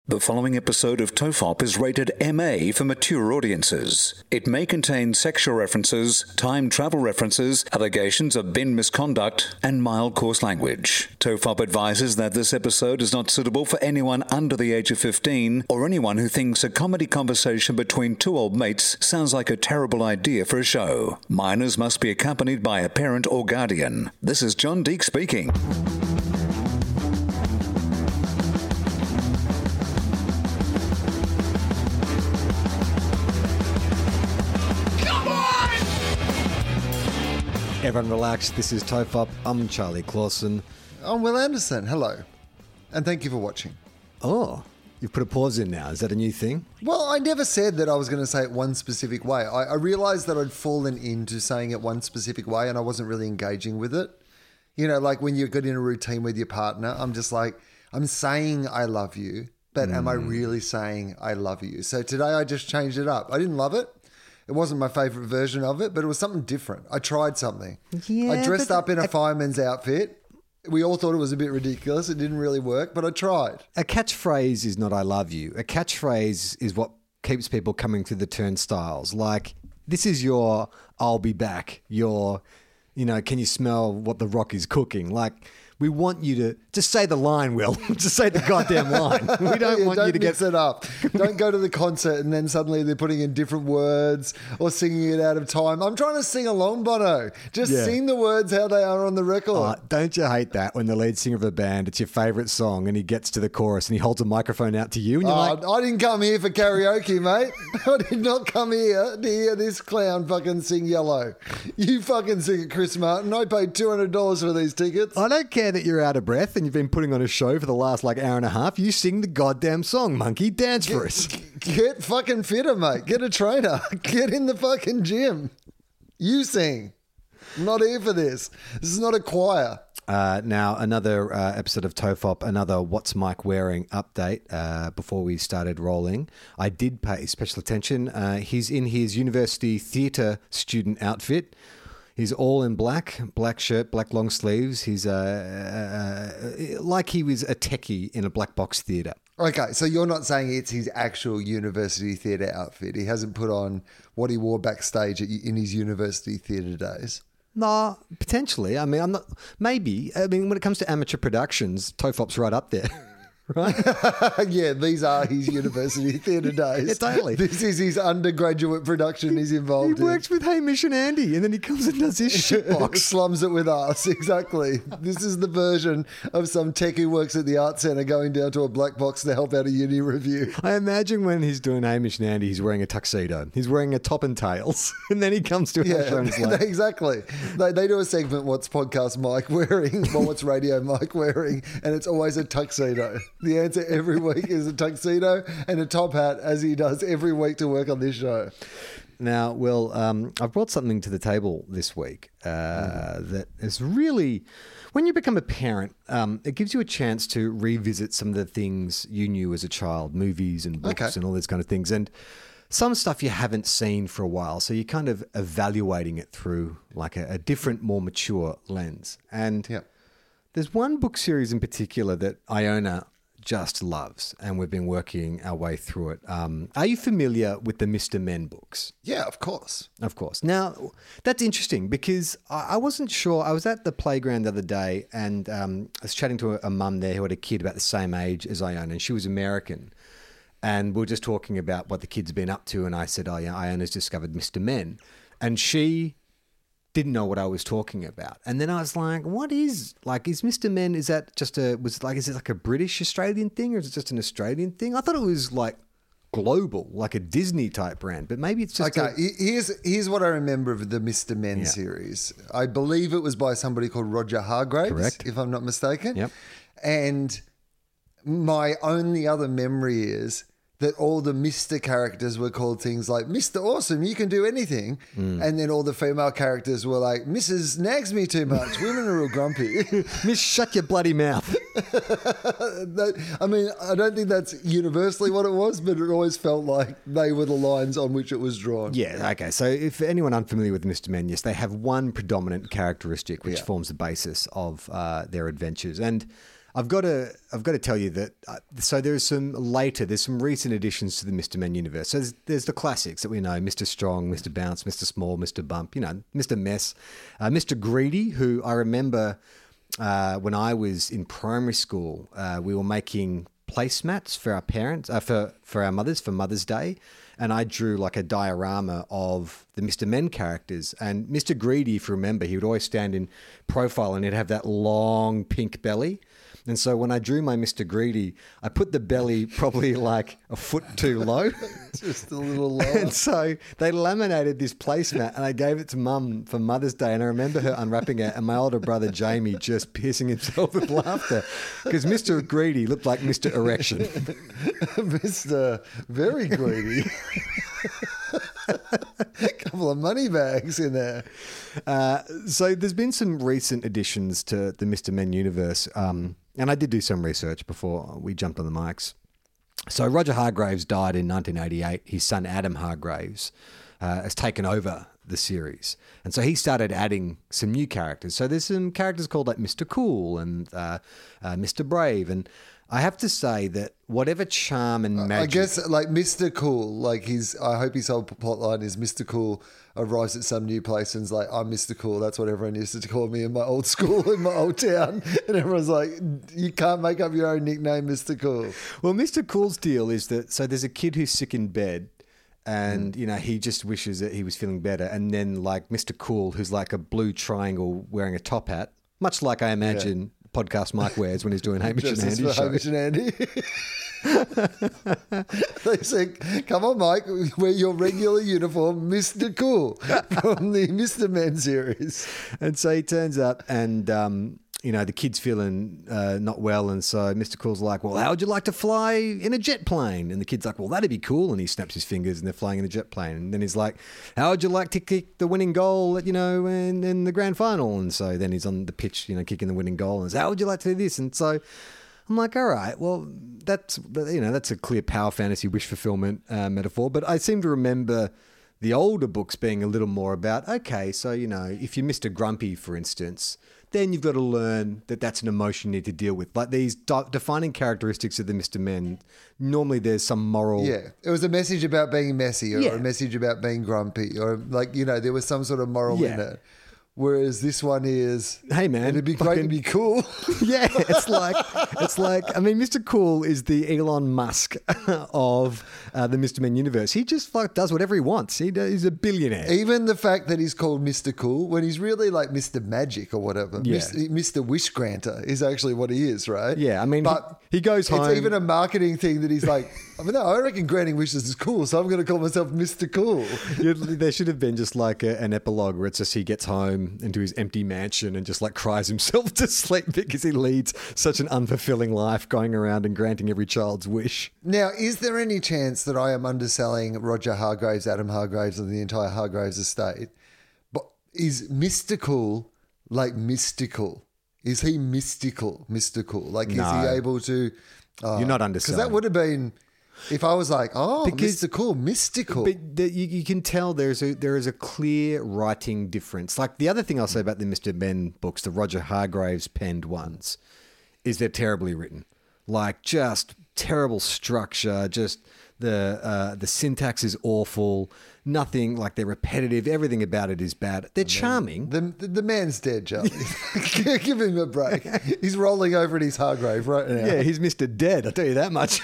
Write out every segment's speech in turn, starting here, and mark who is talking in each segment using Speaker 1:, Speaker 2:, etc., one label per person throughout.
Speaker 1: The following episode of TOEFOP is rated MA for mature audiences. It may contain sexual references, time travel references, allegations of bin misconduct, and mild coarse language. TOEFOP advises that this episode is not suitable for anyone under the age of 15 or anyone who thinks a comedy conversation between two old mates sounds like a terrible idea for a show. Minors must be accompanied by a parent or guardian. This is John Deek speaking.
Speaker 2: Everyone relax, this is TOEFOP. I'm Charlie Clausen.
Speaker 3: I'm Will Anderson. Hello. And thank you for watching.
Speaker 2: Oh, you've put a pause in now. Is that a new thing?
Speaker 3: Well, I never said that I was going to say it one specific way. I realized that I'd fallen into saying it one specific way and I wasn't really engaging with it. You know, like when you get in a routine with your partner, I'm just like, I'm saying I love you, but am I really saying I love you? So today I just changed it up. I didn't love it. It wasn't my favourite version of it, but it was something different. I tried something.
Speaker 2: Yeah,
Speaker 3: I dressed up in a fireman's outfit. We all thought it was a bit ridiculous. It didn't really work, but I tried.
Speaker 2: A catchphrase is not I love you. A catchphrase is what keeps people coming through the turnstiles. Like, this is your I'll be back. Your, can you smell what the Rock is cooking? Like, we want you to just say the line, Will. Just say the goddamn line. We don't want you to
Speaker 3: mix it up. Don't go to the concert and then suddenly they're putting in different words or singing it out of time. I'm trying to sing along, Bono. Just sing the words how they are on the record.
Speaker 2: Don't you hate that when the lead singer of a band, it's your favourite song, and he gets to the chorus and he holds a microphone out to you and you're like...
Speaker 3: I didn't come here for karaoke, mate. I did not come here to hear this clown fucking sing Yellow. You fucking sing it, Chris Martin. I paid $200 for these tickets.
Speaker 2: I don't care that you're out of breath and you've been putting on a show for the last hour and a half. You sing the goddamn song, monkey. Dance for us.
Speaker 3: Get fucking fitter, mate. Get a trainer. Get in the fucking gym. You sing. I'm not here for this. This is not a choir.
Speaker 2: Now, another episode of TOEFOP, another What's Mike Wearing update before we started rolling. I did pay special attention. He's in his university theatre student outfit. He's all in black shirt, black long sleeves. He's like he was a techie in a black box theatre.
Speaker 3: Okay, so you're not saying it's his actual university theatre outfit. He hasn't put on what he wore backstage in his university theatre days.
Speaker 2: No, potentially. I mean, I'm not. Maybe. I mean, when it comes to amateur productions, TOEFOP's right up there. Right?
Speaker 3: Yeah, these are his university theatre days.
Speaker 2: Yeah, totally.
Speaker 3: This is his undergraduate production he's involved in.
Speaker 2: He works with Hamish and Andy and then he comes and does his shitbox.
Speaker 3: Slums it with us, exactly. This is the version of some tech who works at the Art Centre going down to a black box to help out a uni review.
Speaker 2: I imagine when he's doing Hamish and Andy, he's wearing a tuxedo. He's wearing a top and tails. And then he comes to our show and he's like...
Speaker 3: Exactly. They do a segment, What's Podcast Mike Wearing? Well, What's Radio Mike Wearing? And it's always a tuxedo. The answer every week is a tuxedo and a top hat, as he does every week to work on this show.
Speaker 2: Now, Will, I've brought something to the table this week that is really, when you become a parent, it gives you a chance to revisit some of the things you knew as a child, movies and books and all these kind of things. And some stuff you haven't seen for a while. So you're kind of evaluating it through like a different, more mature lens. And there's one book series in particular that Iona just loves, and we've been working our way through it. Are you familiar with the Mr. Men books?
Speaker 3: Yeah, of course.
Speaker 2: Of course. Now, that's interesting because I wasn't sure. I was at the playground the other day and I was chatting to a mum there who had a kid about the same age as Iona, and she was American. And we were just talking about what the kid's been up to, and I said, oh, yeah, Iona's discovered Mr. Men. And she didn't know what I was talking about. And then I was like, is Mr. Men, is it like a British Australian thing or is it just an Australian thing? I thought it was like global, like a Disney type brand, but maybe it's just...
Speaker 3: Okay, here's what I remember of the Mr. Men series. I believe it was by somebody called Roger Hargraves,
Speaker 2: correct,
Speaker 3: if I'm not mistaken.
Speaker 2: Yep.
Speaker 3: And my only other memory is that all the Mr. characters were called things like Mr. Awesome, you can do anything. And then all the female characters were like, Mrs. nags me too much. Women are real grumpy.
Speaker 2: Miss, shut your bloody mouth.
Speaker 3: I mean, I don't think that's universally what it was, but it always felt like they were the lines on which it was drawn.
Speaker 2: Yeah, okay. So if anyone unfamiliar with Mr. Men, yes, they have one predominant characteristic which forms the basis of their adventures. And I've got to tell you that. So there's some recent additions to the Mr. Men universe. So there's the classics that we know: Mr. Strong, Mr. Bounce, Mr. Small, Mr. Bump. Mr. Mess, Mr. Greedy, who I remember when I was in primary school, we were making placemats for our parents, for our mothers, for Mother's Day. And I drew like a diorama of the Mr. Men characters. And Mr. Greedy, if you remember, he would always stand in profile and he'd have that long pink belly. And so when I drew my Mr. Greedy, I put the belly probably like a foot too low.
Speaker 3: Just a little lower.
Speaker 2: And so they laminated this placemat and I gave it to Mum for Mother's Day. And I remember her unwrapping it and my older brother Jamie just piercing himself with laughter because Mr. Greedy looked like Mr. Erection.
Speaker 3: Mr. Very Greedy. A couple of money bags in there.
Speaker 2: So there's been some recent additions to the Mr. Men universe. And I did do some research before we jumped on the mics. So Roger Hargraves died in 1988. His son Adam Hargraves has taken over the series. And so he started adding some new characters. So there's some characters called like Mr. Cool and Mr. Brave. And I have to say that whatever charm and magic...
Speaker 3: I guess like Mr. Cool, like I hope his whole plotline is Mr. Cool arrives at some new place and is like, I'm Mr. Cool. That's what everyone used to call me in my old school, in my old town. And everyone's like, you can't make up your own nickname, Mr. Cool.
Speaker 2: Well, Mr. Cool's deal is that, so there's a kid who's sick in bed and, he just wishes that he was feeling better. And then like Mr. Cool, who's like a blue triangle wearing a top hat, much like I imagine podcast Mike wears when he's doing Hamish and Andy show.
Speaker 3: Hamish and Andy. They say, come on, Mike, wear your regular uniform, Mr. Cool, from the Mr. Men series.
Speaker 2: And so he turns up and, the kid's feeling not well. And so Mr. Cool's like, well, how would you like to fly in a jet plane? And the kid's like, well, that'd be cool. And he snaps his fingers and they're flying in a jet plane. And then he's like, how would you like to kick the winning goal, in the grand final? And so then he's on the pitch, kicking the winning goal. And says, how would you like to do this? And so I'm like, all right, well, that's a clear power fantasy wish fulfillment metaphor. But I seem to remember the older books being a little more about, okay, so, if you're Mr. Grumpy, for instance, then you've got to learn that that's an emotion you need to deal with. Like these defining characteristics of the Mr. Men, normally there's some moral...
Speaker 3: Yeah, it was a message about being messy or a message about being grumpy or there was some sort of moral in it. Whereas this one is,
Speaker 2: hey man,
Speaker 3: it'd be great to be cool.
Speaker 2: Yeah, it's like, Mr. Cool is the Elon Musk of the Mr. Men universe. He just does whatever he wants. He's a billionaire.
Speaker 3: Even the fact that he's called Mr. Cool when he's really like Mr. Magic or whatever.
Speaker 2: Yeah.
Speaker 3: Mr. Wish Granter is actually what he is, right?
Speaker 2: Yeah,
Speaker 3: but
Speaker 2: he goes home.
Speaker 3: It's even a marketing thing that he's like, I reckon granting wishes is cool, so I'm going to call myself Mr. Cool.
Speaker 2: There should have been just like an epilogue where it's just he gets home into his empty mansion and just like cries himself to sleep because he leads such an unfulfilling life going around and granting every child's wish.
Speaker 3: Now, is there any chance that I am underselling Roger Hargraves, Adam Hargraves, and the entire Hargraves estate? But is mystical like mystical? Is he mystical? Like, is he able to...
Speaker 2: You're not underselling.
Speaker 3: Because that would have been... If I was like, mystical.
Speaker 2: But you can tell there is a clear writing difference. Like the other thing I'll say about the Mr. Men books, the Roger Hargraves penned ones, is they're terribly written. Like just terrible structure, just the syntax is awful. Nothing, like they're repetitive. Everything about it is bad. They're charming.
Speaker 3: The man's dead, Charlie. Give him a break. He's rolling over in his Hargrave right now.
Speaker 2: Yeah, he's Mr. Dead, I'll tell you that much.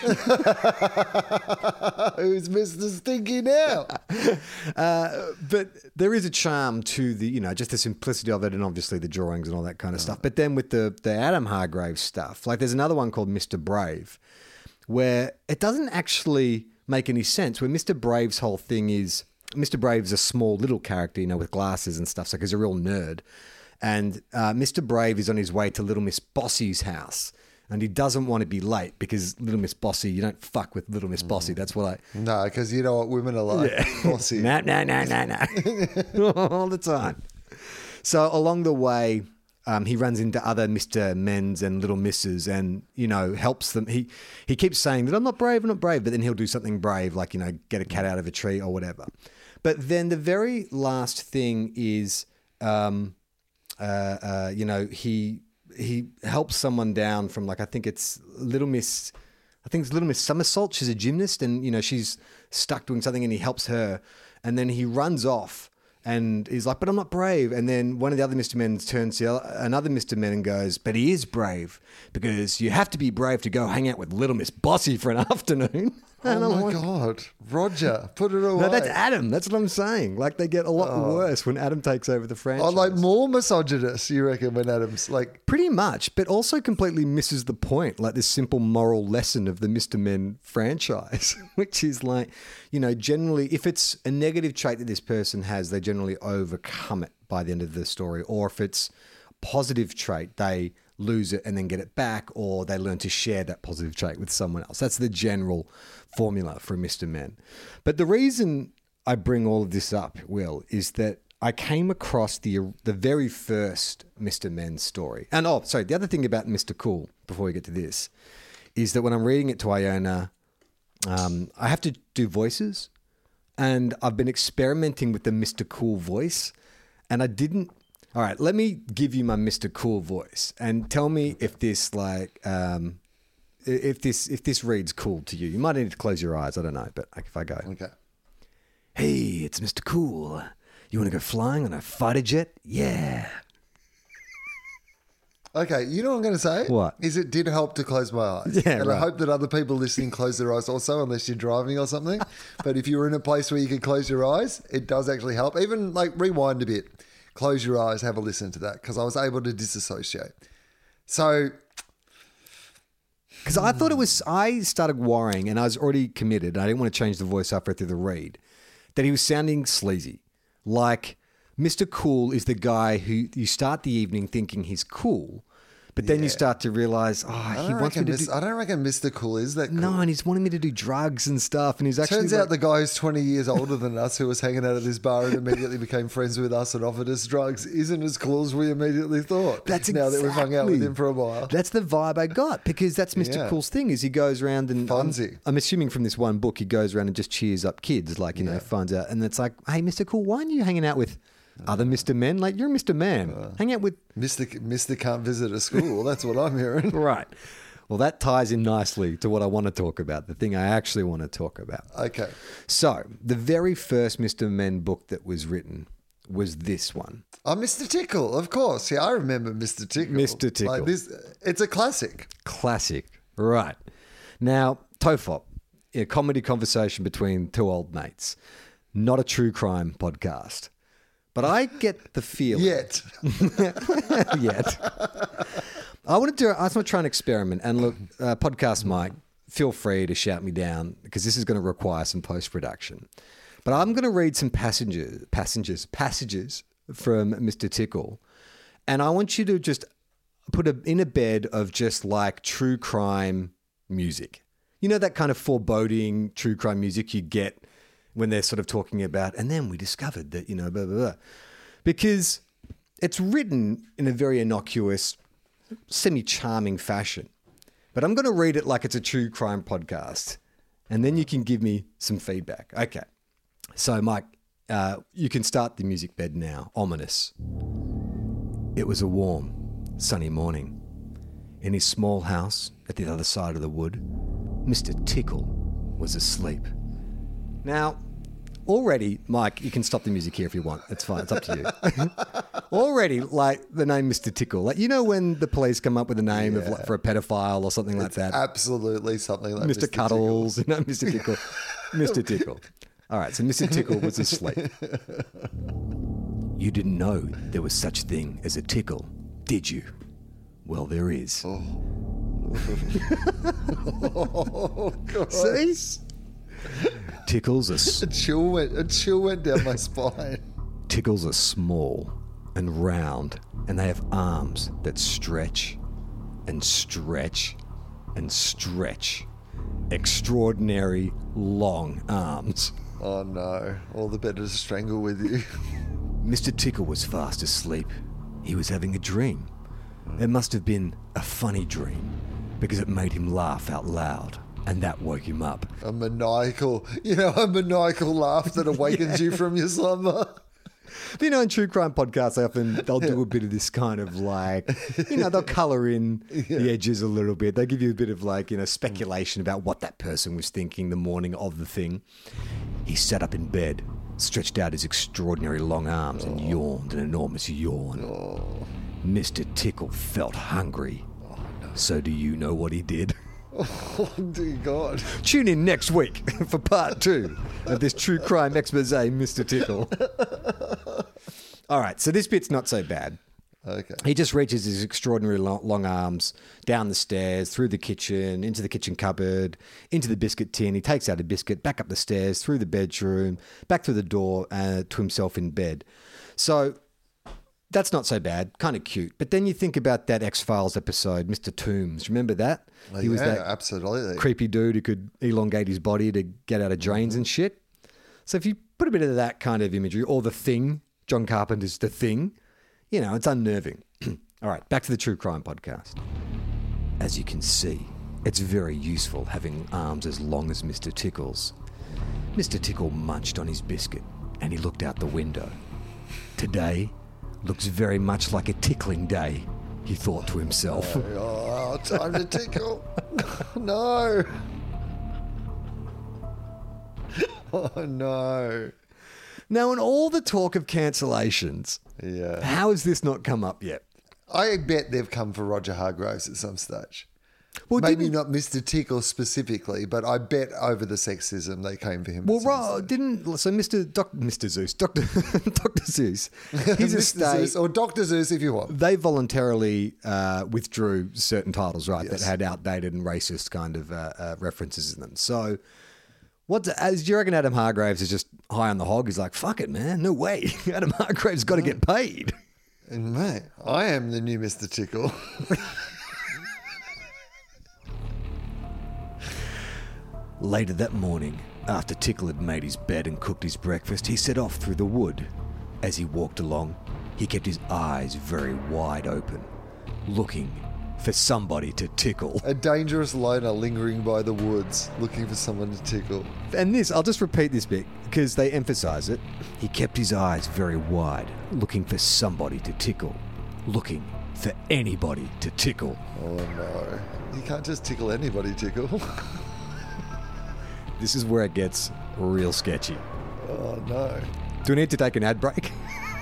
Speaker 3: Who's Mr. Stinky now?
Speaker 2: But there is a charm to the, just the simplicity of it and obviously the drawings and all that kind of stuff. But then with the Adam Hargraves stuff, like there's another one called Mr. Brave where it doesn't actually make any sense, where Mr. Brave's whole thing is... Mr. Brave's a small little character, with glasses and stuff, so he's a real nerd. And Mr. Brave is on his way to Little Miss Bossy's house. And he doesn't want to be late because Little Miss Bossy, you don't fuck with Little Miss Bossy. That's what
Speaker 3: No, because you know what women are like. Yeah. Bossy.
Speaker 2: No. All the time. So along the way, he runs into other Mr. Men's and Little Misses and, helps them. He keeps saying that I'm not brave, but then he'll do something brave, like, get a cat out of a tree or whatever. But then the very last thing is, he he helps someone down from I think it's Little Miss Somersault. She's a gymnast, and she's stuck doing something, and he helps her, and then he runs off. And he's like, but I'm not brave. And then one of the other Mr. Men turns to another Mr. Men and goes, but he is brave because you have to be brave to go hang out with Little Miss Bossy for an afternoon. And
Speaker 3: Oh my God. Roger, put it away.
Speaker 2: No, that's Adam. That's what I'm saying. They get a lot worse when Adam takes over the franchise.
Speaker 3: More misogynist, you reckon, when Adam's
Speaker 2: Pretty much, but also completely misses the point, this simple moral lesson of the Mr. Men franchise, which is generally, if it's a negative trait that this person has, they generally overcome it by the end of the story. Or if it's a positive trait, they lose it and then get it back, or they learn to share that positive trait with someone else. That's the general formula for Mr. Men. But the reason I bring all of this up, Will, is that I came across the very first Mr. Men story. And the other thing about Mr. Cool, before we get to this, is that when I'm reading it to Iona, I have to do voices, and I've been experimenting with the Mr. Cool voice, and I didn't. All right, let me give you my Mr. Cool voice and tell me if this if this reads cool to you. You might need to close your eyes. I don't know, but if I go,
Speaker 3: okay.
Speaker 2: Hey, it's Mr. Cool. You want to go flying on a fighter jet? Yeah.
Speaker 3: Okay, you know what I'm going to say?
Speaker 2: What?
Speaker 3: Is it did help to close my eyes.
Speaker 2: Yeah,
Speaker 3: and
Speaker 2: right.
Speaker 3: I hope that other people listening close their eyes also, unless you're driving or something. But if you're in a place where you can close your eyes, it does actually help. Even rewind a bit. Close your eyes, have a listen to that, because I was able to disassociate. So...
Speaker 2: Because I started worrying, and I was already committed. I didn't want to change the voice halfway through the read, that he was sounding sleazy. Mr. Cool is the guy who you start the evening thinking he's cool, but then you start to realize, he wants me to do...
Speaker 3: I don't reckon Mr. Cool is that cool.
Speaker 2: No, and he's wanting me to do drugs and stuff, and he's actually...
Speaker 3: Turns out the guy who's 20 years older than us, who was hanging out at this bar and immediately became friends with us and offered us drugs, isn't as cool as we immediately thought. Now that we've hung out with him for a while.
Speaker 2: That's the vibe I got, because that's Mr. Cool's thing, is he goes around and...
Speaker 3: Fonzie.
Speaker 2: I'm assuming from this one book, he goes around and just cheers up kids, finds out, and it's like, hey, Mr. Cool, why aren't you hanging out with... other Mr. Men? You're Mr. Man. Hang out with...
Speaker 3: Mr. can't visit a school. That's what I'm hearing.
Speaker 2: Right. Well, that ties in nicely to what I want to talk about, the thing I actually want to talk about.
Speaker 3: Okay.
Speaker 2: So, the very first Mr. Men book that was written was this one.
Speaker 3: Oh, Mr. Tickle, of course. Yeah, I remember Mr. Tickle.
Speaker 2: Mr. Tickle.
Speaker 3: It's a classic.
Speaker 2: Classic. Right. Now, Tofop, a comedy conversation between two old mates, not a true crime podcast. But I get the feeling...
Speaker 3: Yet.
Speaker 2: I want to try an experiment. And look, podcast Mike, feel free to shout me down, because this is going to require some post-production. But I'm going to read some passages from Mr. Tickle. And I want you to just put in a bed of just true crime music. You know, that kind of foreboding true crime music you get when they're sort of talking about, and then we discovered that, blah, blah, blah. Because it's written in a very innocuous, semi-charming fashion. But I'm going to read it like it's a true crime podcast. And then you can give me some feedback. Okay. So, Mike, you can start the music bed now. Ominous. It was a warm, sunny morning. In his small house at the other side of the wood, Mr. Tickle was asleep. Now, already, Mike, you can stop the music here if you want. It's fine. It's up to you. Already, the name Mr. Tickle. When the police come up with a name for a pedophile or something like that.
Speaker 3: Absolutely something like
Speaker 2: Mr. Cuddles. Mr. Tickle. Mr. Tickle. All right, so Mr. Tickle was asleep. You didn't know there was such thing as a tickle, did you? Well, there is.
Speaker 3: Oh, God.
Speaker 2: See? Tickles are...
Speaker 3: A chill went down my spine.
Speaker 2: Tickles are small and round, and they have arms that stretch and stretch and stretch. Extraordinary long arms.
Speaker 3: Oh no, all the better to strangle with you.
Speaker 2: Mr. Tickle was fast asleep. He was having a dream. It must have been a funny dream, because it made him laugh out loud. And that woke him up.
Speaker 3: A maniacal laugh that awakens you from your slumber.
Speaker 2: You know, in true crime podcasts, they'll do a bit of this kind of like, you know, they'll colour in the edges a little bit. They give you a bit of like, you know, speculation about what that person was thinking the morning of the thing. He sat up in bed, stretched out his extraordinary long arms and yawned an enormous yawn. Mr. Tickle felt hungry. So do you know what he did?
Speaker 3: Oh, dear God.
Speaker 2: Tune in next week for part 2 of this true crime expose, Mr. Tickle. All right, so this bit's not so bad.
Speaker 3: Okay.
Speaker 2: He just reaches his extraordinary long arms down the stairs, through the kitchen, into the kitchen cupboard, into the biscuit tin. He takes out a biscuit, back up the stairs, through the bedroom, back through the door to himself in bed. So that's not so bad, kind of cute. But then you think about that X-Files episode, Mr. Toombs. Remember that? He was that
Speaker 3: absolutely
Speaker 2: creepy dude who could elongate his body to get out of drains and shit. So if you put a bit of that kind of imagery, or The Thing, John Carpenter's The Thing, you know, it's unnerving. All right, back to the True Crime Podcast. As you can see, it's very useful having arms as long as Mr. Tickle's. Mr. Tickle munched on his biscuit and he looked out the window. Today looks very much like a tickling day, he thought to himself.
Speaker 3: Oh, time to tickle. No. Oh, no.
Speaker 2: Now, in all the talk of cancellations, how has this not come up yet?
Speaker 3: I bet they've come for Roger Hargraves at some stage.
Speaker 2: Well,
Speaker 3: maybe not Mr. Tickle specifically, but I bet over the sexism they came for him.
Speaker 2: Well, Mr. Zeus, Dr. Zeus, his
Speaker 3: Mr.
Speaker 2: estate,
Speaker 3: Zeus, or Dr. Zeus if you want.
Speaker 2: They voluntarily withdrew certain titles, right,
Speaker 3: Yes.
Speaker 2: that had outdated and racist kind of references in them. So, do you reckon Adam Hargraves is just high on the hog? He's like, fuck it, man, no way. Adam Hargraves got to get paid.
Speaker 3: And mate, I am the new Mr. Tickle.
Speaker 2: Later that morning, after Tickle had made his bed and cooked his breakfast, he set off through the wood. As he walked along, he kept his eyes very wide open, looking for somebody to tickle.
Speaker 3: A dangerous loner lingering by the woods, looking for someone to tickle.
Speaker 2: And this, I'll just repeat this bit, because they emphasise it. He kept his eyes very wide, looking for somebody to tickle. Looking for anybody to tickle.
Speaker 3: Oh no. You can't just tickle anybody, Tickle.
Speaker 2: This is where it gets real sketchy.
Speaker 3: Oh no.
Speaker 2: Do we need to take an ad break?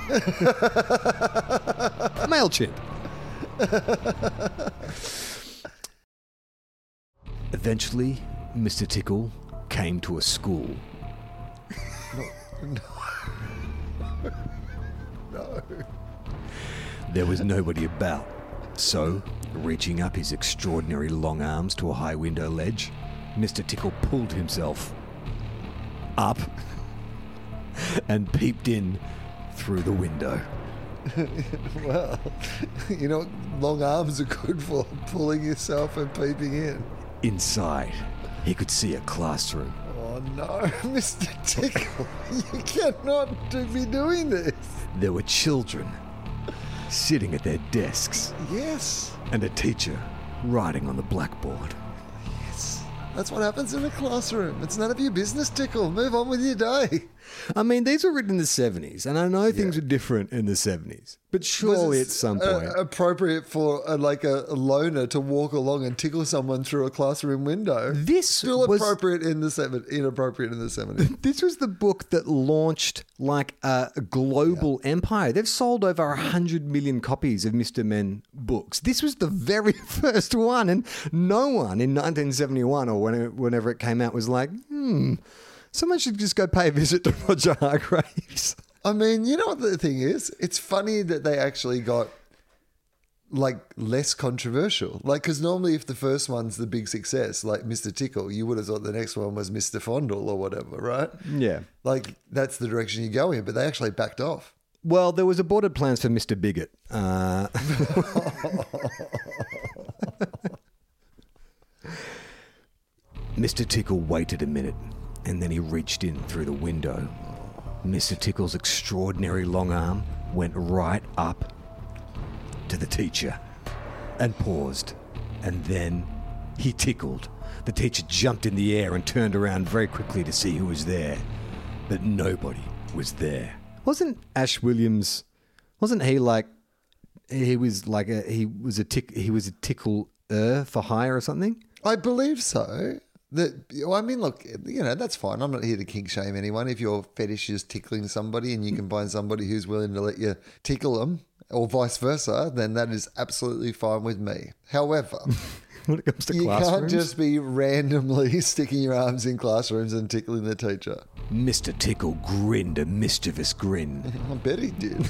Speaker 2: MailChimp. Eventually, Mr. Tickle came to a school.
Speaker 3: No.
Speaker 2: There was nobody about. So, reaching up his extraordinary long arms to a high window ledge, Mr. Tickle pulled himself up and peeped in through the window.
Speaker 3: Well, you know what long arms are good for? Pulling yourself and peeping in.
Speaker 2: Inside, he could see a classroom.
Speaker 3: Oh no, Mr. Tickle, you cannot be doing this.
Speaker 2: There were children sitting at their desks
Speaker 3: Yes.
Speaker 2: and a teacher writing on the blackboard.
Speaker 3: Yes. That's what happens in a classroom. It's none of your business, Tickle. Move on with your day.
Speaker 2: I mean, these were written in the 70s, and I know things were different in the 70s, but surely at some point...
Speaker 3: appropriate for a loner to walk along and tickle someone through a classroom window.
Speaker 2: This
Speaker 3: Still
Speaker 2: was-
Speaker 3: appropriate in the 70s, inappropriate in the 70s.
Speaker 2: This was the book that launched like a global empire. They've sold over 100 million copies of Mr. Men books. This was the very first one, and no one in 1971 or whenever it came out was like, someone should just go pay a visit to Roger Hargraves.
Speaker 3: I mean, you know what the thing is? It's funny that they actually got like less controversial. Like, because normally if the first one's the big success, like Mr. Tickle, you would have thought the next one was Mr. Fondle or whatever, right?
Speaker 2: Yeah.
Speaker 3: Like, that's the direction you go in, but they actually backed off.
Speaker 2: Well, there was aborted plans for Mr. Bigot. Mr. Tickle waited a minute, and then he reached in through the window. Mr. Tickle's extraordinary long arm went right up to the teacher and paused, and then he tickled. The teacher jumped in the air and turned around very quickly to see who was there, but nobody was there. Wasn't Ash Williams? Wasn't he like? He was a tickler for hire or something.
Speaker 3: I believe so. I mean, look, that's fine. I'm not here to kink shame anyone. If your fetish is tickling somebody and you can find somebody who's willing to let you tickle them or vice versa, then that is absolutely fine with me. However,
Speaker 2: when it comes to
Speaker 3: you
Speaker 2: classrooms,
Speaker 3: can't just be randomly sticking your arms in classrooms and tickling the teacher.
Speaker 2: Mr. Tickle grinned a mischievous grin.
Speaker 3: I bet he did.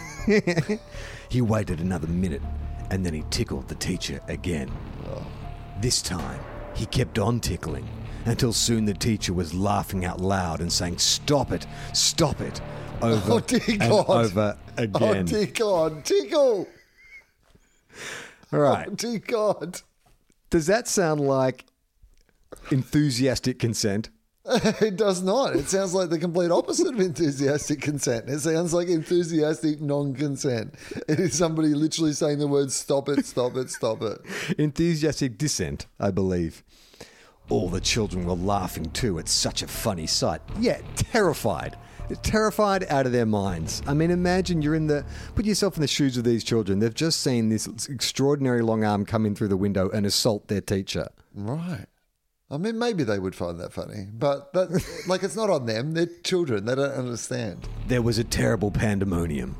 Speaker 2: He waited another minute and then he tickled the teacher again. This time, he kept on tickling until soon the teacher was laughing out loud and saying, "Stop it, over
Speaker 3: dear
Speaker 2: and
Speaker 3: God.
Speaker 2: over again.
Speaker 3: Oh, dear God, tickle.
Speaker 2: All right.
Speaker 3: Oh, dear God.
Speaker 2: Does that sound like enthusiastic consent?
Speaker 3: It does not. It sounds like the complete opposite of enthusiastic consent. It sounds like enthusiastic non-consent. It is somebody literally saying the words, stop it, stop it, stop it.
Speaker 2: Enthusiastic dissent, I believe. All the children were laughing too at such a funny sight. Yeah, terrified. Terrified out of their minds. I mean, imagine put yourself in the shoes of these children. They've just seen this extraordinary long arm come in through the window and assault their teacher.
Speaker 3: Right. I mean, maybe they would find that funny, but it's not on them. They're children. They don't understand.
Speaker 2: There was a terrible pandemonium.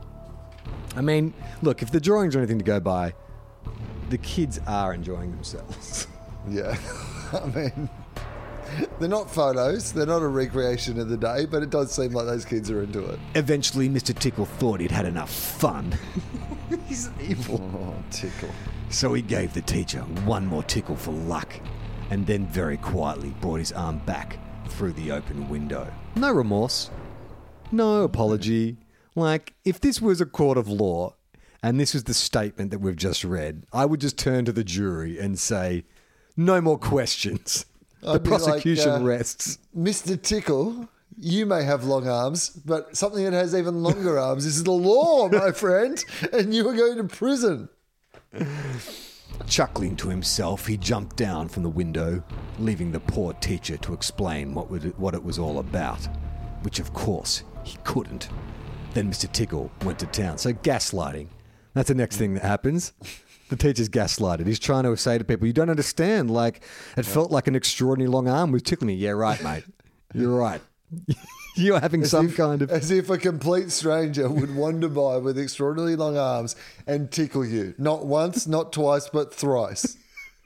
Speaker 2: I mean, look, if the drawings are anything to go by, the kids are enjoying themselves.
Speaker 3: Yeah. I mean, they're not photos. They're not a recreation of the day, but it does seem like those kids are into it.
Speaker 2: Eventually, Mr. Tickle thought he'd had enough fun. He's evil.
Speaker 3: Oh, tickle.
Speaker 2: So he gave the teacher one more tickle for luck, and then very quietly brought his arm back through the open window. No remorse. No apology. Like, if this was a court of law, and this was the statement that we've just read, I would just turn to the jury and say, no more questions. The prosecution rests.
Speaker 3: Mr. Tickle, you may have long arms, but something that has even longer arms is the law, my friend, and you are going to prison.
Speaker 2: Chuckling to himself, he jumped down from the window, leaving the poor teacher to explain what it was all about, which of course he couldn't. Then Mr. Tickle went to town. So gaslighting, that's the next thing that happens. The teacher's gaslighted. He's trying to say to people, you don't understand, like, it felt like an extraordinary long arm was tickling me. Yeah, right, mate. You're right. You're having
Speaker 3: As if a complete stranger would wander by with extraordinarily long arms and tickle you. Not once, not twice, but thrice.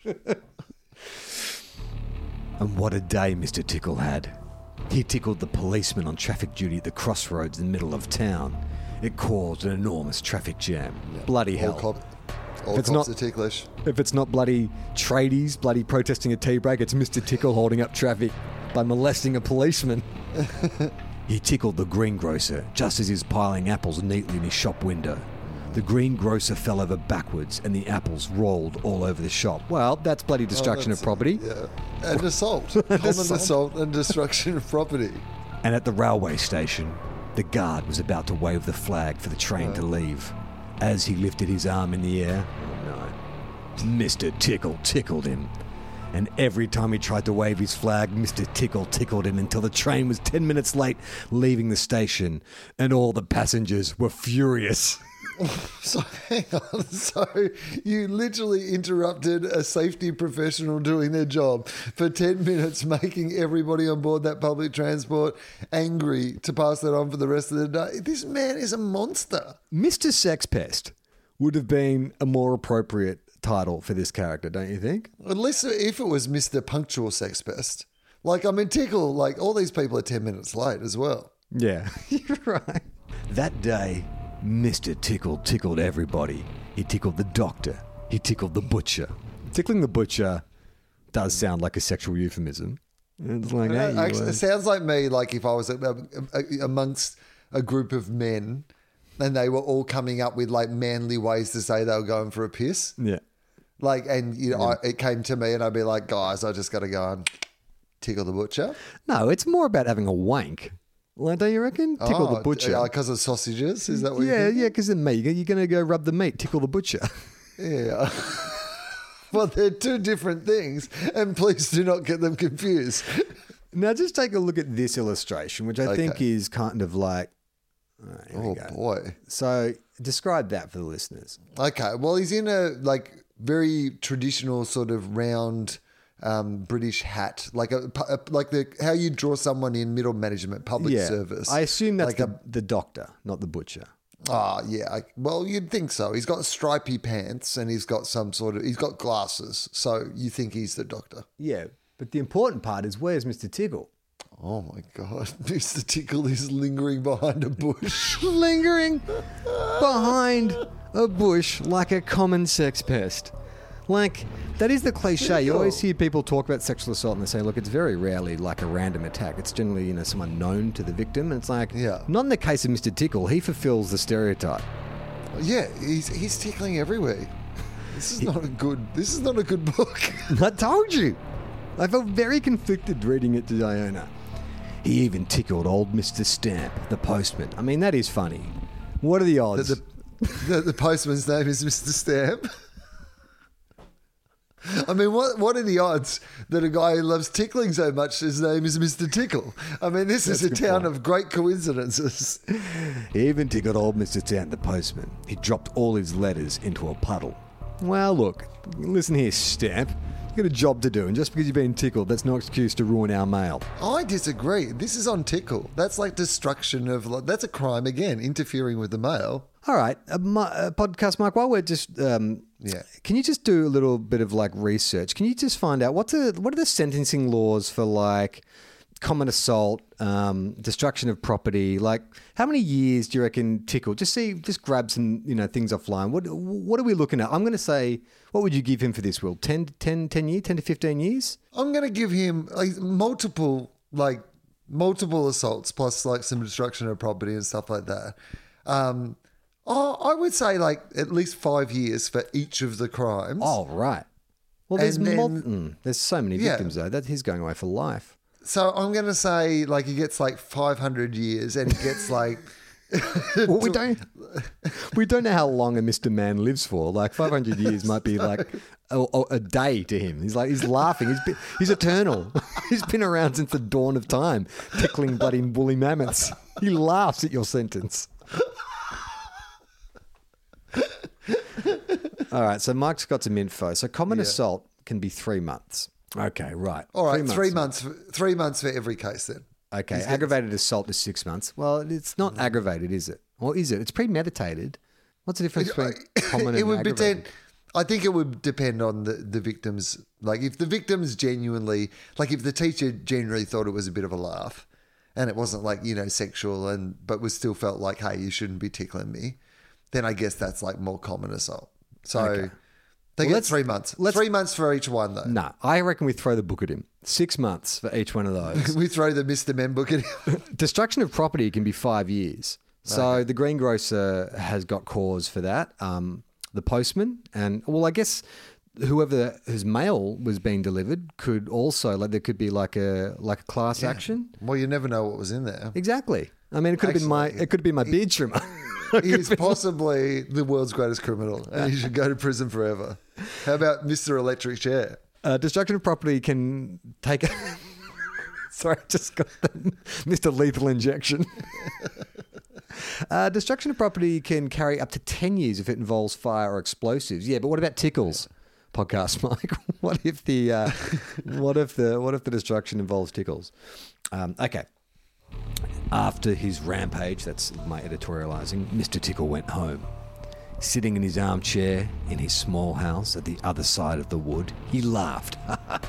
Speaker 2: And what a day Mr. Tickle had. He tickled the policeman on traffic duty at the crossroads in the middle of town. It caused an enormous traffic jam. Yeah. Bloody hell.
Speaker 3: All cops are ticklish.
Speaker 2: If it's not bloody tradies, bloody protesting a tea break, it's Mr. Tickle holding up traffic by molesting a policeman. He tickled the greengrocer just as he was piling apples neatly in his shop window. The greengrocer fell over backwards and the apples rolled all over the shop. Well, that's bloody destruction of property.
Speaker 3: Yeah. And assault. Common assault and destruction of property.
Speaker 2: And at the railway station, the guard was about to wave the flag for the train to leave. As he lifted his arm in the air, Mr. Tickle tickled him. And every time he tried to wave his flag, Mr. Tickle tickled him until the train was 10 minutes late leaving the station, and all the passengers were furious.
Speaker 3: So hang on. So you literally interrupted a safety professional doing their job for 10 minutes, making everybody on board that public transport angry to pass that on for the rest of the day. This man is a monster.
Speaker 2: Mr. Sexpest would have been a more appropriate title for this character, don't you think?
Speaker 3: At least if it was Mr. Punctual Sexpest. Like, I mean, Tickle, like, all these people are 10 minutes late as well.
Speaker 2: Yeah, you're right. That day, Mr. Tickle tickled everybody. He tickled the doctor. He tickled the butcher. Tickling the butcher does sound like a sexual euphemism. It's like, hey,
Speaker 3: actually, it sounds like me, like if I was amongst a group of men and they were all coming up with like manly ways to say they were going for a piss.
Speaker 2: Yeah.
Speaker 3: Like, and you know, it came to me and I'd be like, guys, I just got to go and tickle the butcher.
Speaker 2: No, it's more about having a wank. Like, don't you reckon? Tickle the butcher.
Speaker 3: Because of sausages? Is that what you're
Speaker 2: thinking? Yeah, because of meat. You're going to go rub the meat, tickle the butcher.
Speaker 3: Yeah. Well, they're two different things, and please do not get them confused.
Speaker 2: Now, just take a look at this illustration, which I think is kind of like
Speaker 3: Oh, boy.
Speaker 2: So describe that for the listeners.
Speaker 3: Okay, well, he's in a like very traditional sort of round British hat, like how you draw someone in middle management, public service.
Speaker 2: I assume that's
Speaker 3: like
Speaker 2: the doctor, not the butcher.
Speaker 3: Well, you'd think so. He's got stripy pants and he's got he's got glasses, so you think he's the doctor.
Speaker 2: Yeah, but the important part is where's Mr. Tickle?
Speaker 3: Oh my God, Mr. Tickle is lingering behind a bush.
Speaker 2: Lingering behind a bush like a common sex pest. Like, that is the cliche. You always hear people talk about sexual assault and they say, look, it's very rarely like a random attack. It's generally, someone known to the victim. And it's like, not in the case of Mr. Tickle. He fulfills the stereotype.
Speaker 3: Yeah, he's tickling everywhere. This is not a good book.
Speaker 2: I told you. I felt very conflicted reading it to Diana. He even tickled old Mr. Stamp, the postman. I mean, that is funny. What are the odds?
Speaker 3: The postman's name is Mr. Stamp. I mean, what are the odds that a guy who loves tickling so much, his name is Mr. Tickle? I mean, this is a town of great coincidences.
Speaker 2: He even tickled old Mr. Stamp, the postman. He dropped all his letters into a puddle. Well, look, listen here, Stamp. You've got a job to do, and just because you've been tickled, that's no excuse to ruin our mail.
Speaker 3: I disagree. This is on Tickle. That's like destruction of... That's a crime, again, interfering with the mail.
Speaker 2: All right, podcast Mike, while we're just... Can you just do a little bit of like research? Can you just find out what are the sentencing laws for like common assault, destruction of property? Like, how many years do you reckon Tickle? Just grab some things offline. What are we looking at? I'm going to say, what would you give him for this, Will? 10 to 15 years?
Speaker 3: I'm going to give him multiple assaults plus like some destruction of property and stuff like that. I would say like at least 5 years for each of the crimes.
Speaker 2: Oh, right. Well, there's so many victims though that he's going away for life.
Speaker 3: So I'm going to say like he gets like 500 years and he gets like...
Speaker 2: Well, we don't know how long a Mr. Man lives for. Like 500 years might be like a day to him. He's laughing. He's eternal. He's been around since the dawn of time, tickling bloody woolly mammoths. He laughs at your sentence. All right, so Mike's got some info. So common assault can be 3 months. Okay, right.
Speaker 3: All right, 3 months. 3 months for every case then.
Speaker 2: Okay, aggravated assault is 6 months. Well, it's not aggravated, is it? Or is it? It's premeditated. What's the difference between common and aggravated?
Speaker 3: I think it would depend on the victims. Like if the victims genuinely, like if the teacher genuinely thought it was a bit of a laugh and it wasn't like, sexual but was still felt like, hey, you shouldn't be tickling me, then I guess that's like more common assault. So they get 3 months. 3 months for each one though.
Speaker 2: No, I reckon we throw the book at him. 6 months for each one of those.
Speaker 3: We throw the Mr. Men book at him.
Speaker 2: Destruction of property can be 5 years. So the greengrocer has got cause for that. The postman and, well, I guess whose mail was being delivered could also, like there could be like a class action.
Speaker 3: Well, you never know what was in there.
Speaker 2: Exactly. I mean, it could have been my beard trimmer.
Speaker 3: He's possibly the world's greatest criminal and he should go to prison forever. How about Mr. Electric Chair?
Speaker 2: Destruction of property can take... Sorry, I just got the Mr. Lethal Injection. Destruction of property can carry up to 10 years if it involves fire or explosives. Yeah, but what about tickles? Podcast Mike. What if the destruction involves tickles? Okay. After his rampage, that's my editorializing, Mr. Tickle went home. Sitting in his armchair in his small house at the other side of the wood, he laughed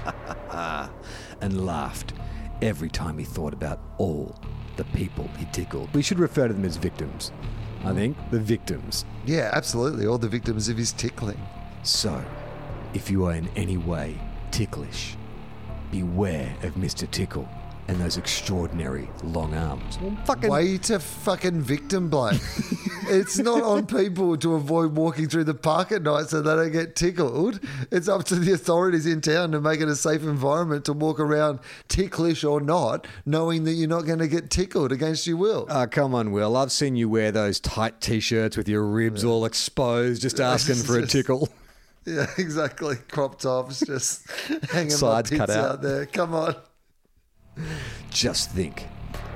Speaker 2: and laughed every time he thought about all the people he tickled. We should refer to them as victims. I think the victims.
Speaker 3: Yeah, absolutely. All the victims of his tickling.
Speaker 2: So, if you are in any way ticklish, beware of Mr. Tickle and those extraordinary long arms.
Speaker 3: Way to fucking victim blame. It's not on people to avoid walking through the park at night so they don't get tickled. It's up to the authorities in town to make it a safe environment to walk around, ticklish or not, knowing that you're not going to get tickled against your will.
Speaker 2: Oh, come on, Will. I've seen you wear those tight T-shirts with your ribs all exposed, just asking for a tickle.
Speaker 3: Yeah, exactly. Crop tops, just hanging
Speaker 2: sides
Speaker 3: my
Speaker 2: cut
Speaker 3: tits out there. Come on.
Speaker 2: Just think,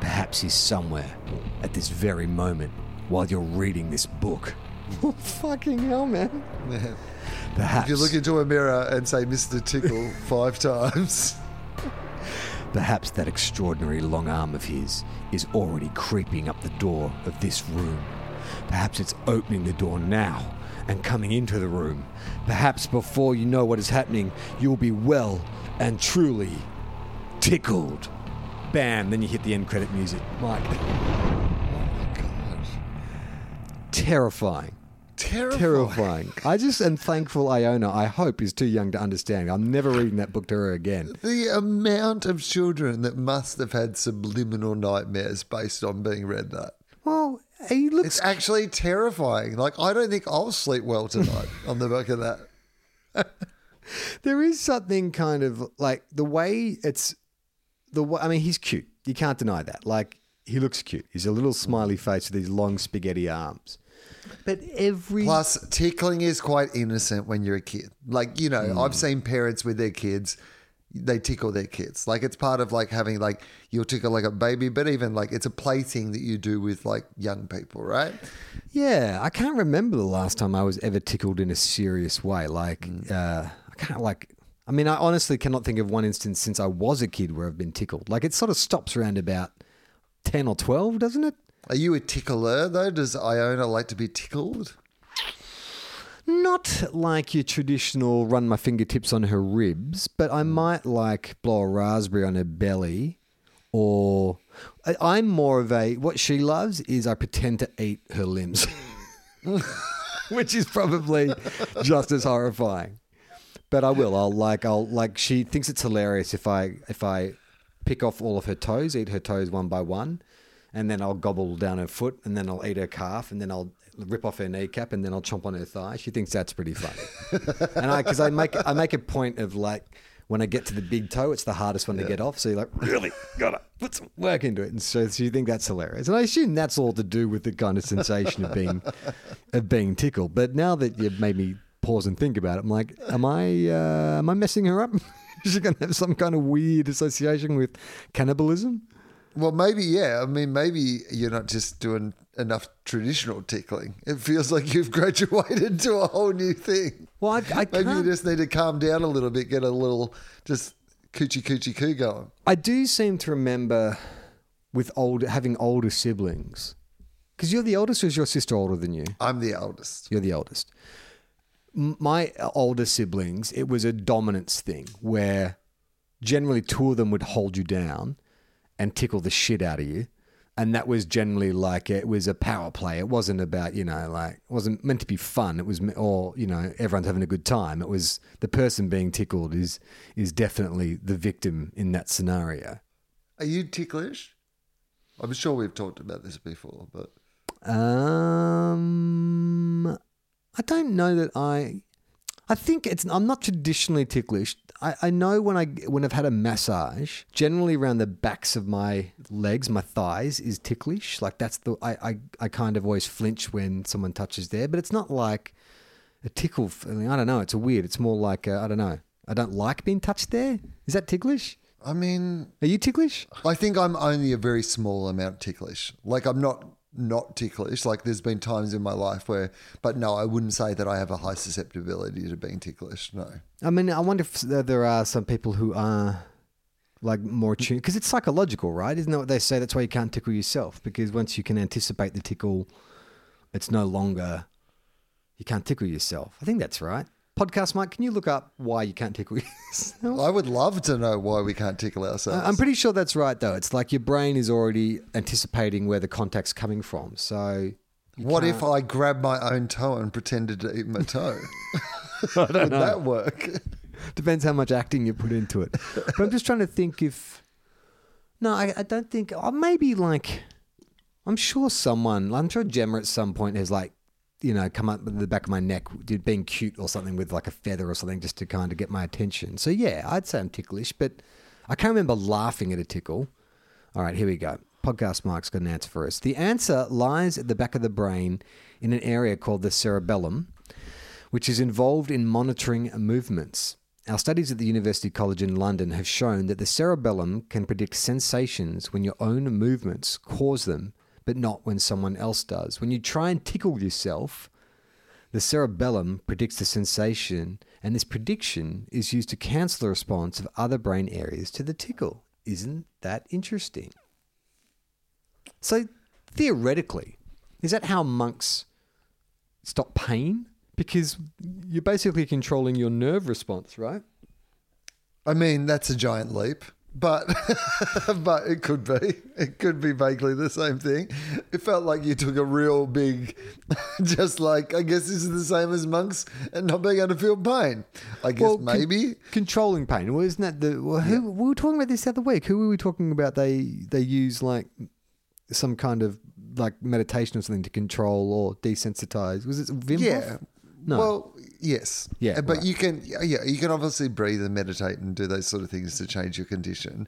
Speaker 2: Perhaps he's somewhere at this very moment while you're reading this book. Fucking hell, man.
Speaker 3: Man.
Speaker 2: Perhaps,
Speaker 3: If you look into a mirror and say Mr. Tickle 5 times.
Speaker 2: perhaps that extraordinary long arm of his is already creeping up the door of this room. Perhaps it's opening the door now and coming into the room. Perhaps before you know what is happening, you'll be well and truly tickled. Bam, then you hit the end credit music. Mike.
Speaker 3: Oh my God.
Speaker 2: Terrifying.
Speaker 3: Terrifying.
Speaker 2: I just am thankful Iona, I hope, is too young to understand. I'm never reading that book to her again.
Speaker 3: The amount of children that must have had subliminal nightmares based on being read that.
Speaker 2: Well, he looks...
Speaker 3: It's actually terrifying. Like, I don't think I'll sleep well tonight on the back of that.
Speaker 2: There is something kind of like the way it's... I mean, he's cute. You can't deny that. Like, he looks cute. He's a little smiley face with these long spaghetti arms. But
Speaker 3: Plus, tickling is quite innocent when you're a kid. Like, you know, I've seen parents with their kids, they tickle their kids. Like, it's part of like having like, you'll tickle like a baby, but even like it's a plaything that you do with like young people, right?
Speaker 2: Yeah, I can't remember the last time I was ever tickled in a serious way. Like, I can't like... I mean, I honestly cannot think of one instance since I was a kid where I've been tickled. Like, it sort of stops around about 10 or 12, doesn't it?
Speaker 3: Are you a tickler though? Does Iona like to be tickled?
Speaker 2: Not like your traditional run my fingertips on her ribs, but I might like blow a raspberry on her belly, or I'm more of a, what she loves is I pretend to eat her limbs, which is probably just as horrifying. But I'll like, she thinks it's hilarious if I pick off all of her toes, eat her toes one by one, and then I'll gobble down her foot, and then I'll eat her calf, and then I'll rip off her kneecap, and then I'll chomp on her thigh. She thinks that's pretty funny. And because I make a point of like, when I get to the big toe, it's the hardest one to get off. So you're like, really gotta put some work into it. And so you think that's hilarious. And I assume that's all to do with the kind of sensation of being tickled. But now that you've made me pause and think about it, I'm like, am I messing her up? Is she going to have some kind of weird association with cannibalism?
Speaker 3: Well, maybe, yeah. I mean, maybe you're not just doing enough traditional tickling. It feels like you've graduated to a whole new thing.
Speaker 2: Well, I
Speaker 3: Maybe you
Speaker 2: can't...
Speaker 3: just need to calm down a little bit, get a little just coochie coo going.
Speaker 2: I do seem to remember with having older siblings. Because you're the oldest, or is your sister older than you?
Speaker 3: I'm the eldest.
Speaker 2: You're the oldest. My older siblings, it was a dominance thing where generally two of them would hold you down and tickle the shit out of you. And that was generally like, it was a power play. It wasn't about, like, it wasn't meant to be fun. It was, or, everyone's having a good time. It was the person being tickled is definitely the victim in that scenario.
Speaker 3: Are you ticklish? I'm sure we've talked about this before, but...
Speaker 2: I don't know that I think I'm not traditionally ticklish. I know when I've had a massage, generally around the backs of my legs, my thighs is ticklish. Like that's I kind of always flinch when someone touches there, but it's not like a tickle feeling. I don't know. It's weird. It's more like, I don't know. I don't like being touched there. Is that ticklish?
Speaker 3: I mean...
Speaker 2: Are you ticklish?
Speaker 3: I think I'm only a very small amount ticklish. Like I'm not ticklish. Like there's been times in my life where, but no, I wouldn't say that I have a high susceptibility to being ticklish. No.
Speaker 2: I mean, I wonder if there are some people who are like more tuned, because it's psychological, right? Isn't that what they say? That's why you can't tickle yourself, because once you can anticipate the tickle, it's no longer, you can't tickle yourself. I think that's right. Podcast Mike, can you look up why you can't tickle yourself?
Speaker 3: I would love to know why we can't tickle ourselves.
Speaker 2: I'm pretty sure that's right, though. It's like your brain is already anticipating where the contact's coming from. So,
Speaker 3: what if I grabbed my own toe and pretended to eat my toe?
Speaker 2: I don't know.
Speaker 3: Would that work?
Speaker 2: Depends how much acting you put into it. But I'm just trying to think if... No, I don't think... maybe like... I'm sure Gemma at some point has like, come up with the back of my neck, being cute or something with like a feather or something just to kind of get my attention. So yeah, I'd say I'm ticklish, but I can't remember laughing at a tickle. All right, here we go. Podcast Mark's got an answer for us. The answer lies at the back of the brain in an area called the cerebellum, which is involved in monitoring movements. our studies at the University College in London have shown that the cerebellum can predict sensations when your own movements cause them, but not when someone else does. When you try and tickle yourself, the cerebellum predicts the sensation, and this prediction is used to cancel the response of other brain areas to the tickle. Isn't that interesting? So, theoretically, is that how monks stop pain? Because you're basically controlling your nerve response, right?
Speaker 3: I mean, that's a giant leap, but but it could be. It could be vaguely the same thing. It felt like you took a real big, just like, I guess this is the same as monks and not being able to feel pain. I guess maybe.
Speaker 2: Controlling pain. Well, isn't that the... Well, we were talking about this the other week. Who were we talking about? They use like some kind of like meditation or something to control or desensitize. Was it Wim Hof?
Speaker 3: Yeah. No. Well, yes.
Speaker 2: Yeah.
Speaker 3: But
Speaker 2: right.
Speaker 3: you can obviously breathe and meditate and do those sort of things to change your condition.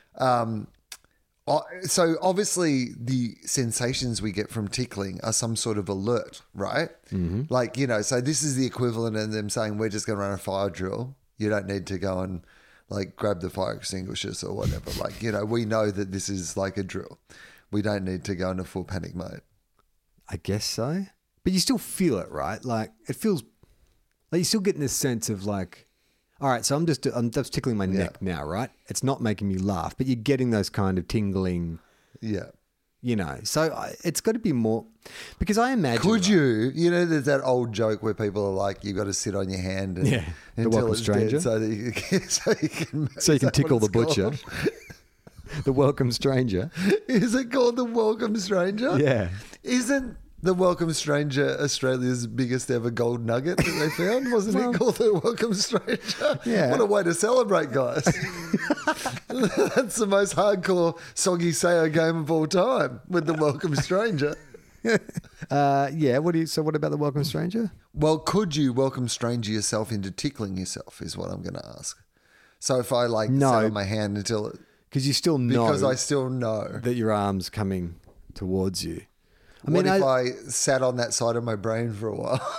Speaker 3: So obviously the sensations we get from tickling are some sort of alert, right? Mm-hmm. Like, so this is the equivalent of them saying, we're just going to run a fire drill. You don't need to go and like grab the fire extinguishers or whatever. Like, we know that this is like a drill. We don't need to go into full panic mode.
Speaker 2: I guess so. But you still feel it, right? Like it feels like you're still getting this sense of like, all right, so I'm just tickling my neck now, right? It's not making me laugh, but you're getting those kind of tingling.
Speaker 3: Yeah.
Speaker 2: So it's got to be more, because I imagine.
Speaker 3: Could you? There's that old joke where people are like, you've got to sit on your hand until it's
Speaker 2: stranger.
Speaker 3: Dead so that you can
Speaker 2: tickle the butcher. The welcome stranger.
Speaker 3: Is it called the welcome stranger?
Speaker 2: Yeah.
Speaker 3: Isn't the welcome stranger Australia's biggest ever gold nugget that they found? Wasn't it called the welcome stranger?
Speaker 2: Yeah.
Speaker 3: What a way to celebrate, guys. That's the most hardcore soggy sayo game of all time with the welcome stranger.
Speaker 2: Yeah. What about the welcome stranger?
Speaker 3: Well, could you welcome stranger yourself into tickling yourself is what I'm going to ask. So if I sat on my hand until it...
Speaker 2: Because you still know.
Speaker 3: Because I still know.
Speaker 2: That your arm's coming towards you.
Speaker 3: What if I sat on that side of my brain for a while?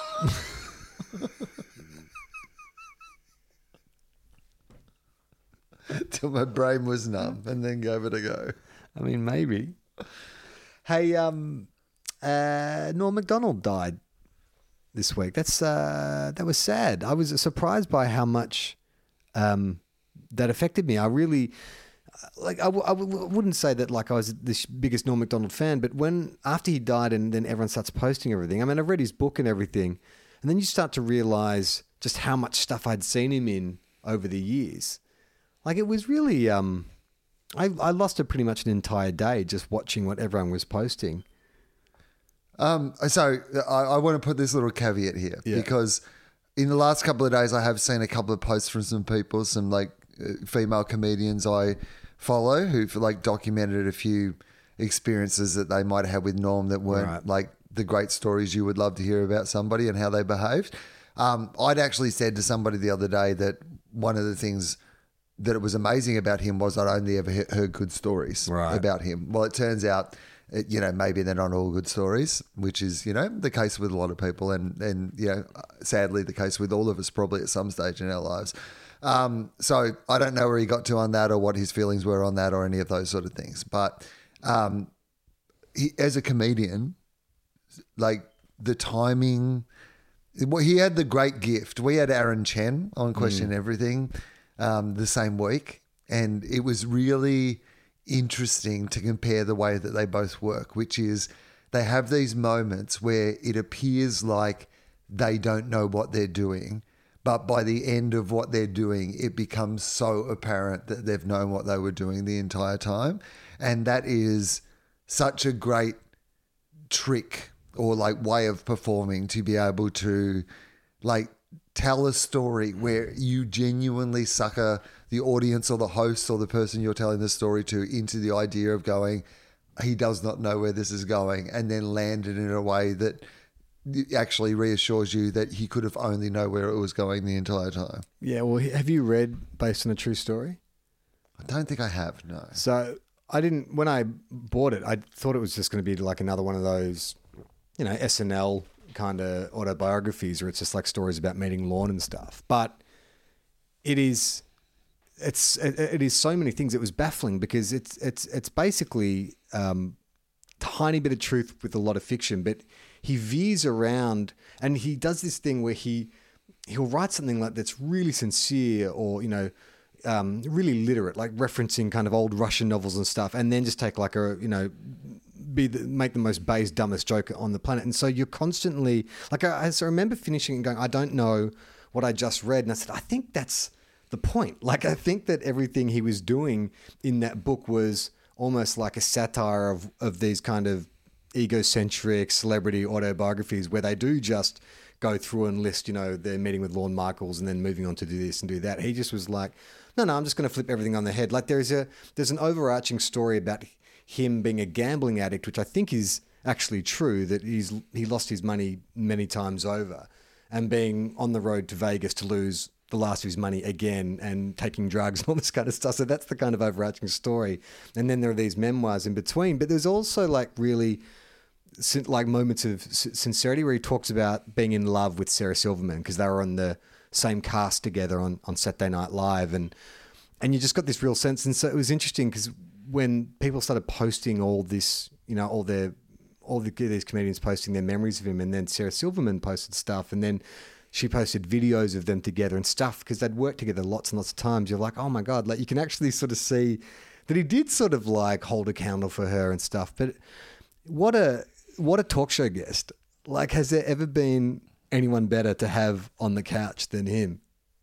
Speaker 3: Till my brain was numb and then gave it a go.
Speaker 2: I mean, maybe. Hey, Norm Macdonald died this week. That was sad. I was surprised by how much that affected me. I really... I wouldn't say that like I was the biggest Norm Macdonald fan, but after he died and then everyone starts posting everything, I mean, I've read his book and everything, and then you start to realize just how much stuff I'd seen him in over the years. Like it was really, I lost pretty much an entire day just watching what everyone was posting.
Speaker 3: So I want to put this little caveat here because in the last couple of days, I have seen a couple of posts from some people, some like female comedians I follow who've like documented a few experiences that they might have had with Norm that weren't like the great stories you would love to hear about somebody and how they behaved. I'd actually said to somebody the other day that one of the things that it was amazing about him was I'd only ever heard good stories about him. Well, it turns out, maybe they're not all good stories, which is, the case with a lot of people and sadly the case with all of us probably at some stage in our lives. So I don't know where he got to on that or what his feelings were on that or any of those sort of things. But he, as a comedian, like the timing, he had the great gift. We had Aaron Chen on Question Everything the same week, and it was really interesting to compare the way that they both work, which is they have these moments where it appears like they don't know what they're doing, but by the end of what they're doing, it becomes so apparent that they've known what they were doing the entire time. And that is such a great trick or like way of performing to be able to like tell a story where you genuinely sucker the audience or the host or the person you're telling the story to into the idea of going, he does not know where this is going, and then land it in a way that actually reassures you that he could have only known where it was going the entire time.
Speaker 2: Yeah, well, have you read Based on a True Story?
Speaker 3: I don't think I have, no.
Speaker 2: So when I bought it, I thought it was just going to be like another one of those, SNL kind of autobiographies where it's just like stories about meeting Lorne and stuff. But it is so many things. It was baffling because it's basically tiny bit of truth with a lot of fiction, but he veers around and he does this thing where he'll write something like that's really sincere or, really literate, like referencing kind of old Russian novels and stuff, and then just take like make the most base, dumbest joke on the planet. And so you're constantly like, I remember finishing and going, I don't know what I just read. And I said, I think that's the point. Like, I think that everything he was doing in that book was almost like a satire of these kind of egocentric celebrity autobiographies where they do just go through and list, they're meeting with Lorne Michaels and then moving on to do this and do that. He just was like, no, I'm just going to flip everything on the head. Like there's an overarching story about him being a gambling addict, which I think is actually true, that he lost his money many times over, and being on the road to Vegas to lose the last of his money again and taking drugs and all this kind of stuff. So that's the kind of overarching story. And then there are these memoirs in between, but there's also like really like moments of sincerity where he talks about being in love with Sarah Silverman because they were on the same cast together on Saturday Night Live, and you just got this real sense. And so it was interesting because when people started posting all this, these comedians posting their memories of him, and then Sarah Silverman posted stuff, and then she posted videos of them together and stuff because they'd worked together lots and lots of times. You're like, oh my God, like you can actually sort of see that he did sort of like hold a candle for her and stuff. But what a talk show guest. Like, has there ever been anyone better to have on the couch than him?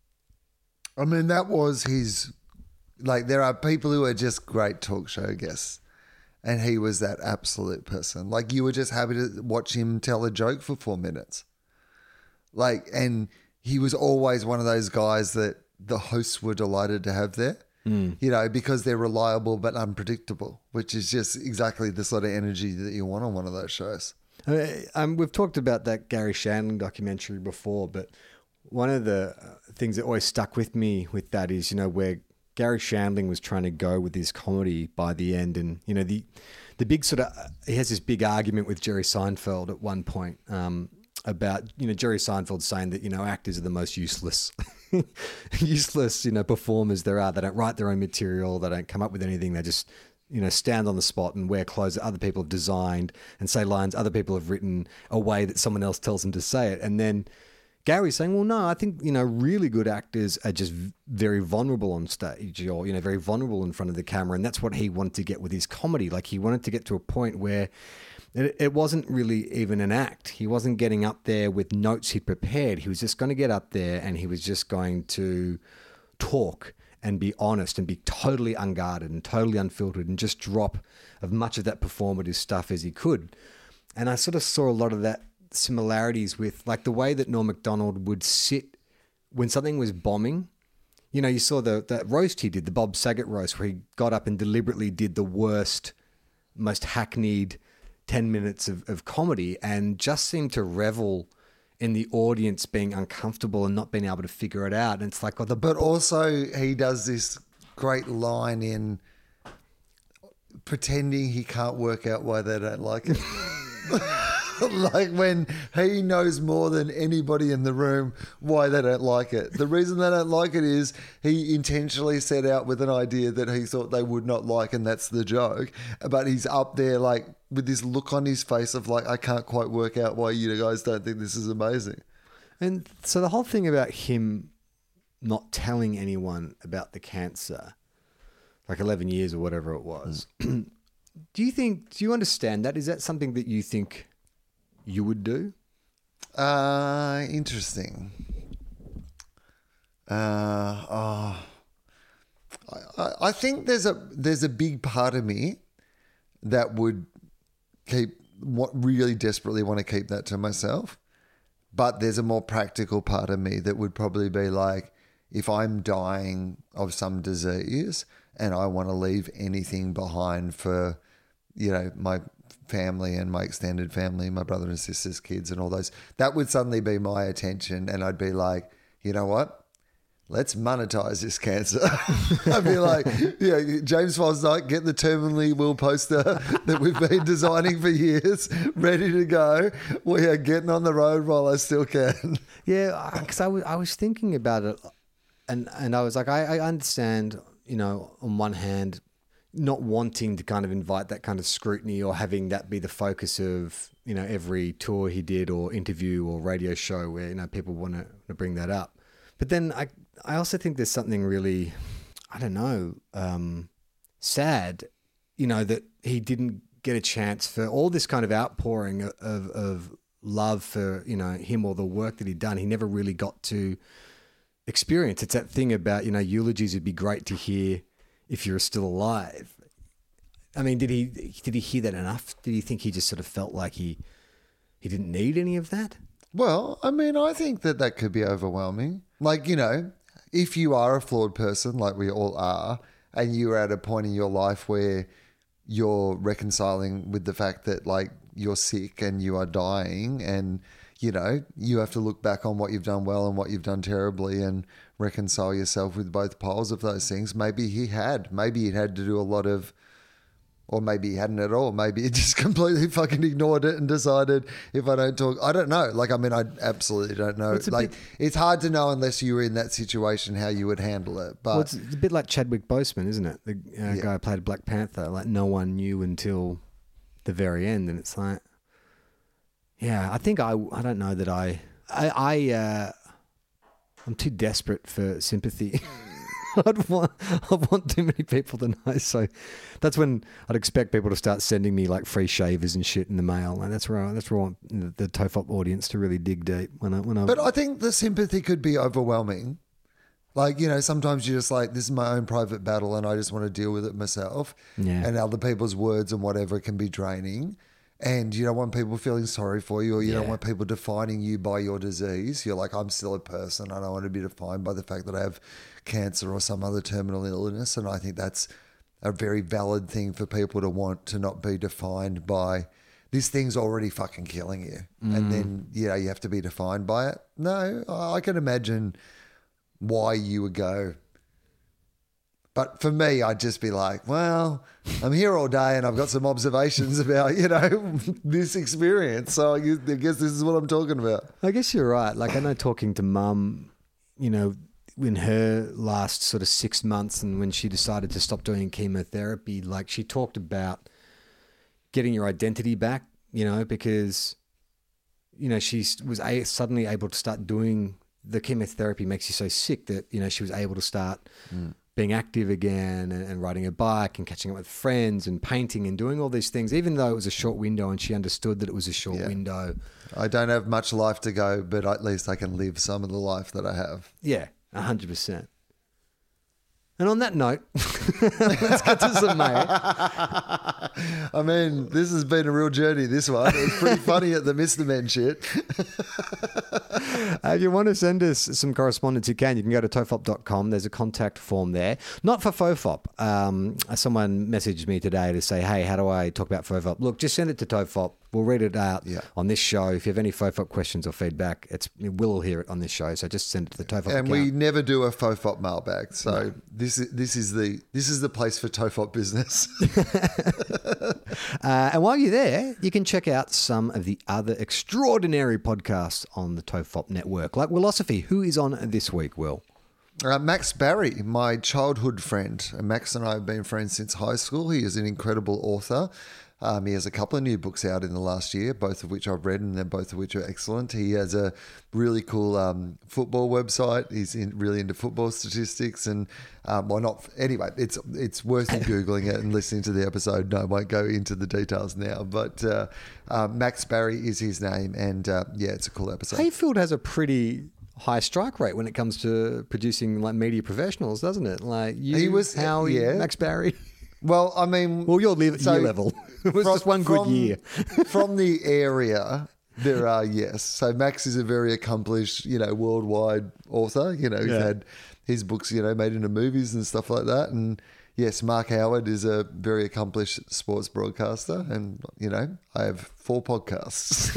Speaker 3: I mean, that was his, like, there are people who are just great talk show guests, and he was that absolute person. Like, you were just happy to watch him tell a joke for 4 minutes. Like, and he was always one of those guys that the hosts were delighted to have there, because they're reliable but unpredictable, which is just exactly the sort of energy that you want on one of those shows.
Speaker 2: We've talked about that Gary Shandling documentary before, but one of the things that always stuck with me with that is, where Gary Shandling was trying to go with his comedy by the end. And, the big sort of, he has this big argument with Jerry Seinfeld at one point about, Jerry Seinfeld saying that, actors are the most useless performers there are. They don't write their own material. They don't come up with anything. They just, stand on the spot and wear clothes that other people have designed and say lines other people have written a way that someone else tells them to say it. And then Gary's saying, well, no, I think, really good actors are just very vulnerable on stage or, very vulnerable in front of the camera. And that's what he wanted to get with his comedy. Like, he wanted to get to a point where it wasn't really even an act. He wasn't getting up there with notes he'd prepared. He was just going to get up there and he was just going to talk and be honest and be totally unguarded and totally unfiltered and just drop as much of that performative stuff as he could. And I sort of saw a lot of that similarities with like the way that Norm Macdonald would sit when something was bombing. You saw that roast he did, the Bob Saget roast, where he got up and deliberately did the worst, most hackneyed 10 minutes of comedy and just seemed to revel in the audience being uncomfortable and not being able to figure it out. And it's like,
Speaker 3: but also he does this great line in pretending he can't work out why they don't like it. Like when he knows more than anybody in the room why they don't like it. The reason they don't like it is he intentionally set out with an idea that he thought they would not like, and that's the joke. But he's up there like with this look on his face of like, I can't quite work out why you guys don't think this is amazing.
Speaker 2: And so the whole thing about him not telling anyone about the cancer, like 11 years or whatever it was, do you understand that? Is that something that you think you would do?
Speaker 3: Interesting. I think there's a big part of me that would really desperately want to keep that to myself. But there's a more practical part of me that would probably be like, if I'm dying of some disease and I want to leave anything behind for, my family and my extended family, my brother and sister's kids and all those, that would suddenly be my attention. And I'd be like, you know what? Let's monetize this cancer. I'd be like, James Fosdyke, get the terminally ill poster that we've been designing for years, ready to go. We are getting on the road while I still can.
Speaker 2: Yeah, because I was thinking about it and I was like, I understand, on one hand, not wanting to kind of invite that kind of scrutiny or having that be the focus of, every tour he did or interview or radio show where, people want to bring that up. But then I also think there's something really, I don't know, sad, that he didn't get a chance for all this kind of outpouring of love for, him or the work that he'd done. He never really got to experience. It's that thing about, eulogies would be great to hear if you're still alive. I mean, did he hear that enough? Did he think he just sort of felt like he didn't need any of that?
Speaker 3: Well, I mean, I think that could be overwhelming. Like, if you are a flawed person, like we all are, and you're at a point in your life where you're reconciling with the fact that, like, you're sick and you are dying and, you have to look back on what you've done well and what you've done terribly and reconcile yourself with both poles of those things. Maybe he had to do a lot of, or maybe he hadn't at all. Maybe he just completely fucking ignored it and decided, if I don't talk, I don't know. Like, I mean, I absolutely don't know. It's hard to know unless you were in that situation how you would handle it. But
Speaker 2: it's a bit like Chadwick Boseman, isn't it? The guy who played Black Panther. Like, no one knew until the very end, and it's like, yeah, I think I don't know that I'm too desperate for sympathy. I want too many people to know. So that's when I'd expect people to start sending me like free shavers and shit in the mail. And that's where I want the TOEFOP audience to really dig deep. But
Speaker 3: I think the sympathy could be overwhelming. Like, sometimes you're just like, this is my own private battle and I just want to deal with it myself.
Speaker 2: Yeah.
Speaker 3: And other people's words and whatever can be draining. And you don't want people feeling sorry for you, or you don't want people defining you by your disease. You're like, I'm still a person. I don't want to be defined by the fact that I have cancer or some other terminal illness. And I think that's a very valid thing for people to want, to not be defined by this thing's already fucking killing you. And then, you have to be defined by it. No, I can imagine why you would go. But for me, I'd just be like, well, I'm here all day and I've got some observations about, this experience. So I guess this is what I'm talking about.
Speaker 2: I guess you're right. Like, I know talking to Mum, in her last sort of 6 months and when she decided to stop doing chemotherapy, like, she talked about getting your identity back, because, she was suddenly able to start doing, the chemotherapy makes you so sick that, she was able to start being active again and riding a bike and catching up with friends and painting and doing all these things, even though it was a short window and she understood that it was a short window.
Speaker 3: I don't have much life to go, but at least I can live some of the life that I have.
Speaker 2: Yeah, 100%. And on that note, let's get to some mail.
Speaker 3: I mean, this has been a real journey, this one. It was pretty funny at the Mr. Men shit.
Speaker 2: If you want to send us some correspondence, you can. You can go to tofop.com. There's a contact form there. Not for FOFOP. Someone messaged me today to say, hey, how do I talk about FOFOP? Look, just send it to TOFOP. We'll read it out on this show. If you have any FOFOP questions or feedback, we'll hear it on this show. So just send it to the TOFOP account.
Speaker 3: And we never do a FOFOP mailbag. So this is the place for TOFOP business.
Speaker 2: And while you're there, you can check out some of the other extraordinary podcasts on the TOFOP network, like Willosophy. Who is on this week, Will?
Speaker 3: Max Barry, my childhood friend. Max and I have been friends since high school. He is an incredible author. He has a couple of new books out in the last year, both of which I've read, and both of which are excellent. He has a really cool football website. He's really into football statistics, and anyway, it's worth you Googling it and listening to the episode. No, I won't go into the details now, but Max Barry is his name, and it's a cool episode.
Speaker 2: Hayfield has a pretty high strike rate when it comes to producing like media professionals, doesn't it? Like Max Barry.
Speaker 3: Well, I mean...
Speaker 2: Well, your year level. It was just one good year.
Speaker 3: From the area, there are, yes. So Max is a very accomplished, worldwide author. He's had his books, made into movies and stuff like that. And yes, Mark Howard is a very accomplished sports broadcaster. And, I have 4 podcasts.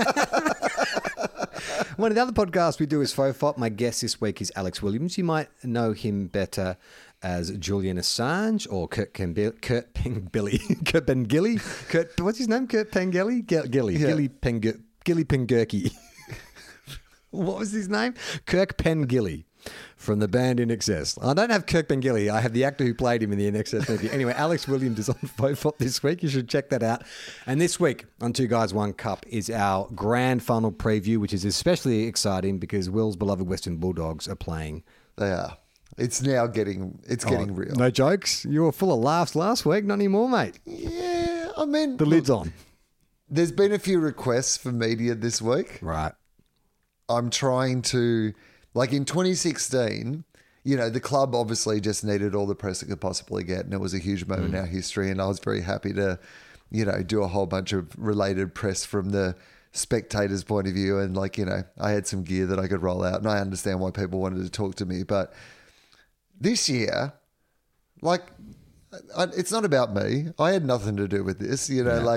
Speaker 2: One of the other podcasts we do is FOFOP. My guest this week is Alex Williams. You might know him better as Julian Assange or Kurt Pengilly. What's his name? Kurt Pengilly? Gilly Pengurky. What was his name? Kirk Pengilly. from the band In Excess. I don't have Kirk Bengilli. I have the actor who played him in the In Excess movie. Anyway, Alex Williams is on Fofop this week. You should check that out. And this week on Two Guys, One Cup is our grand final preview, which is especially exciting because Will's beloved Western Bulldogs are playing.
Speaker 3: They are. It's now getting real.
Speaker 2: No jokes. You were full of laughs last week. Not anymore, mate.
Speaker 3: Yeah, I mean...
Speaker 2: The lid's on.
Speaker 3: There's been a few requests for media this week.
Speaker 2: Right.
Speaker 3: I'm trying to... Like in 2016, the club obviously just needed all the press it could possibly get, and it was a huge moment in our history, and I was very happy to, do a whole bunch of related press from the spectator's point of view, and I had some gear that I could roll out, and I understand why people wanted to talk to me, but this year, it's not about me. I had nothing to do with this,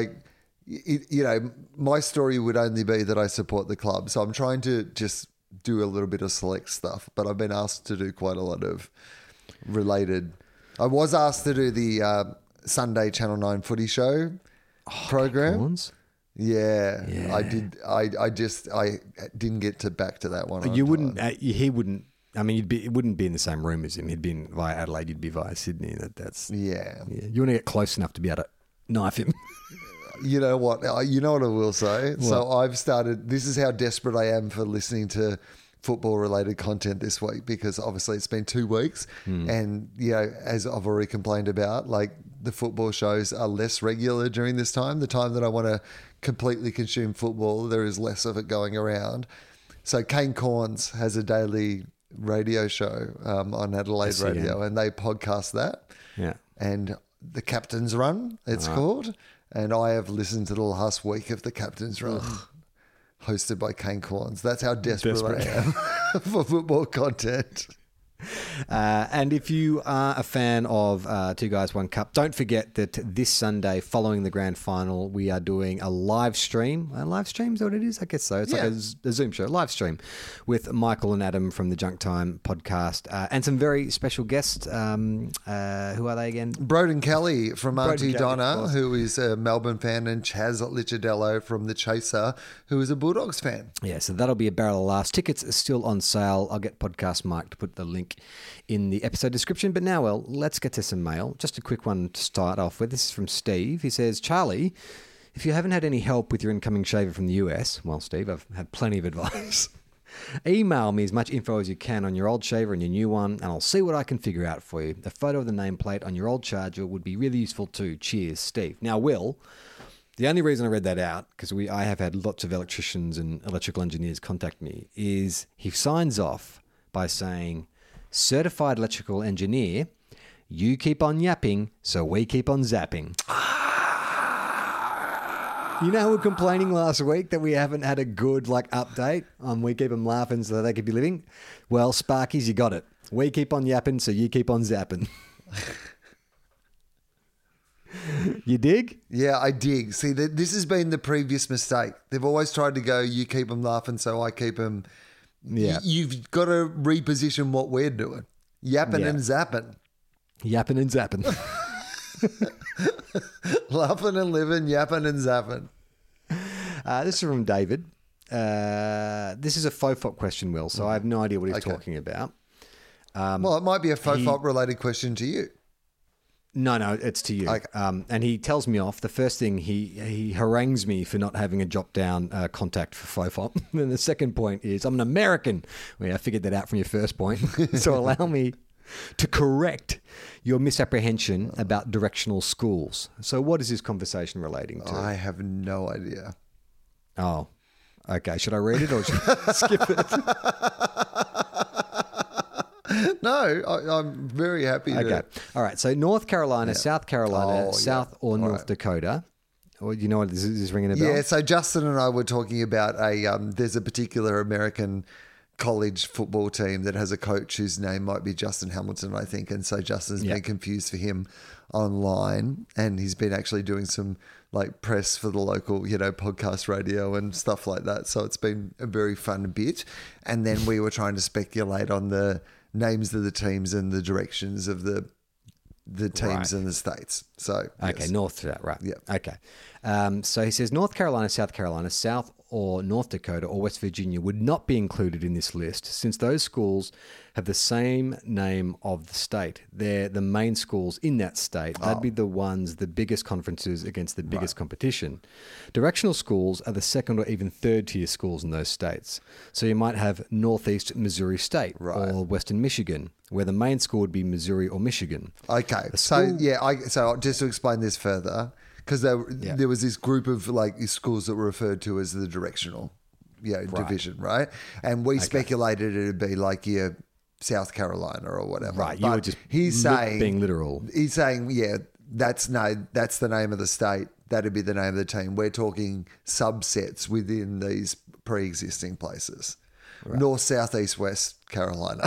Speaker 3: my story would only be that I support the club, so I'm trying to just do a little bit of select stuff, but I've been asked to do quite a lot of related. I was asked to do the Sunday Channel 9 footy show program. Yeah, I did. I didn't get back to that one.
Speaker 2: You wouldn't. He wouldn't. I mean, it wouldn't be in the same room as him. He'd been via Adelaide. You'd be via Sydney. Yeah. You want to get close enough to be able to knife him.
Speaker 3: You know what? You know what I will say? What? So I've started... This is how desperate I am for listening to football-related content this week, because obviously it's been 2 weeks and, as I've already complained about, the football shows are less regular during this time. The time that I want to completely consume football, there is less of it going around. So Kane Corns has a daily radio show on Adelaide Radio, and they podcast that.
Speaker 2: Yeah.
Speaker 3: And The Captain's Run, it's called. And I have listened to the last week of The Captain's Run, hosted by Kane Corns. That's how desperate I am for football content.
Speaker 2: And if you are a fan of Two Guys, One Cup, don't forget that this Sunday, following the grand final, we are doing a live stream. A live stream, is that what it is? I guess so. It's like a Zoom show, live stream, with Michael and Adam from the Junk Time podcast, and some very special guests. Who are they again?
Speaker 3: Broden Kelly from Auntie Donna, who is a Melbourne fan, and Chaz Licciardello from The Chaser, who is a Bulldogs fan.
Speaker 2: Yeah, so that'll be a barrel of laughs. Tickets are still on sale. I'll get Podcast Mike to put the link in the episode description. But now, let's get to some mail. Just a quick one to start off with. This is from Steve. He says, Charlie, if you haven't had any help with your incoming shaver from the US, well, Steve, I've had plenty of advice. Email me as much info as you can on your old shaver and your new one, and I'll see what I can figure out for you. A photo of the nameplate on your old charger would be really useful too. Cheers, Steve. Now, Will, the only reason I read that out, because I have had lots of electricians and electrical engineers contact me, is he signs off by saying, certified electrical engineer, you keep on yapping, so we keep on zapping. You know, we were complaining last week that we haven't had a good update on We Keep Them Laughing so they could be living. Well, Sparkies, you got it. We keep on yapping, so you keep on zapping. You dig?
Speaker 3: Yeah, I dig. See, this has been the previous mistake. They've always tried to go, you keep them laughing, so I keep them...
Speaker 2: Yeah.
Speaker 3: You've got to reposition what we're doing. Yapping and zapping.
Speaker 2: Yapping and zapping.
Speaker 3: Laughing and living, yapping and zapping.
Speaker 2: This is from David. This is a Fofop question, Will, so I have no idea what he's talking about.
Speaker 3: Well, it might be a Fofop related question to you.
Speaker 2: No, it's to you.
Speaker 3: Okay.
Speaker 2: And he tells me off. The first thing, he harangues me for not having a drop-down contact for Fofop. And the second point is, I'm an American. Well, I figured that out from your first point. So allow me to correct your misapprehension about directional schools. So what is this conversation relating to?
Speaker 3: I have no idea.
Speaker 2: Oh, okay. Should I read it or should I skip it?
Speaker 3: No, I'm very happy.
Speaker 2: Okay. All right. So North Carolina, South Carolina, South or North Dakota. Or you know what this is ringing a bell?
Speaker 3: Yeah. So Justin and I were talking about there's a particular American college football team that has a coach whose name might be Justin Hamilton, I think. And so Justin's been confused for him online, and he's been actually doing some press for the local, podcast radio and stuff like that. So it's been a very fun bit. And then we were trying to speculate on the names of the teams and the directions of the teams in the states. So
Speaker 2: okay,
Speaker 3: yes.
Speaker 2: north to that, right?
Speaker 3: Yeah.
Speaker 2: Okay. So he says North Carolina, South or North Dakota or West Virginia would not be included in this list, since those schools have the same name of the state. They're the main schools in that state. They'd be the ones, the biggest conferences against the biggest competition. Directional schools are the second or even third tier schools in those states. So you might have Northeast Missouri State or Western Michigan, where the main school would be Missouri or Michigan.
Speaker 3: Okay. So just to explain this further, because there was this group of like schools that were referred to as the directional division, right? And we speculated it'd be like your South Carolina or whatever.
Speaker 2: Right.
Speaker 3: But
Speaker 2: you were just being literal.
Speaker 3: He's saying, that's the name of the state. That'd be the name of the team. We're talking subsets within these pre-existing places. Right. North, South, East, West Carolina.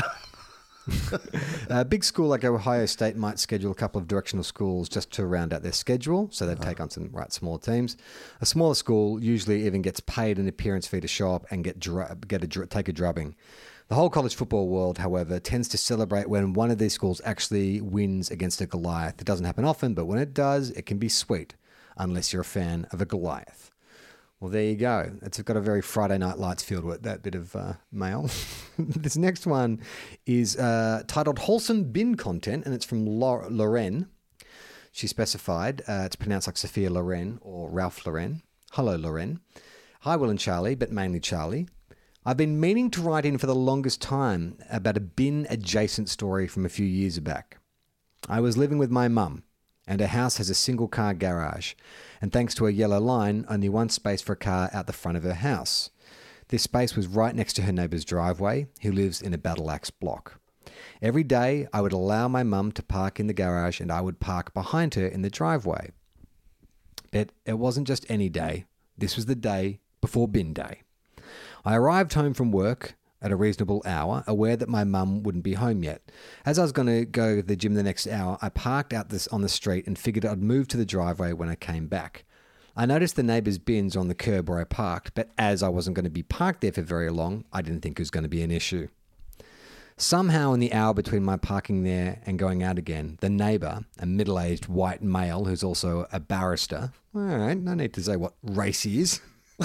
Speaker 2: A big school like Ohio State might schedule a couple of directional schools just to round out their schedule, so they'd take on some smaller teams. A smaller school usually even gets paid an appearance fee to show up and take a drubbing. The whole college football world, however, tends to celebrate when one of these schools actually wins against a Goliath. It doesn't happen often, but when it does, it can be sweet, unless you're a fan of a Goliath. Well, there you go. It's got a very Friday Night Lights feel to it, that bit of mail. This next one is titled Wholesome Bin Content, and it's from Loren. She specified, it's pronounced like Sophia Loren or Ralph Lauren. Hello, Loren. Hi, Will and Charlie, but mainly Charlie. I've been meaning to write in for the longest time about a bin-adjacent story from a few years back. I was living with my mum, and her house has a single-car garage, and thanks to a yellow line, only one space for a car out the front of her house. This space was right next to her neighbour's driveway, who lives in a Battle Axe block. Every day, I would allow my mum to park in the garage, and I would park behind her in the driveway. But it wasn't just any day. This was the day before bin day. I arrived home from work at a reasonable hour, aware that my mum wouldn't be home yet. As I was going to go to the gym the next hour, I parked out on the street and figured I'd move to the driveway when I came back. I noticed the neighbour's bins on the curb where I parked, but as I wasn't going to be parked there for very long, I didn't think it was going to be an issue. Somehow in the hour between my parking there and going out again, the neighbour, a middle-aged white male who's also a barrister, all right, no need to say what race he is,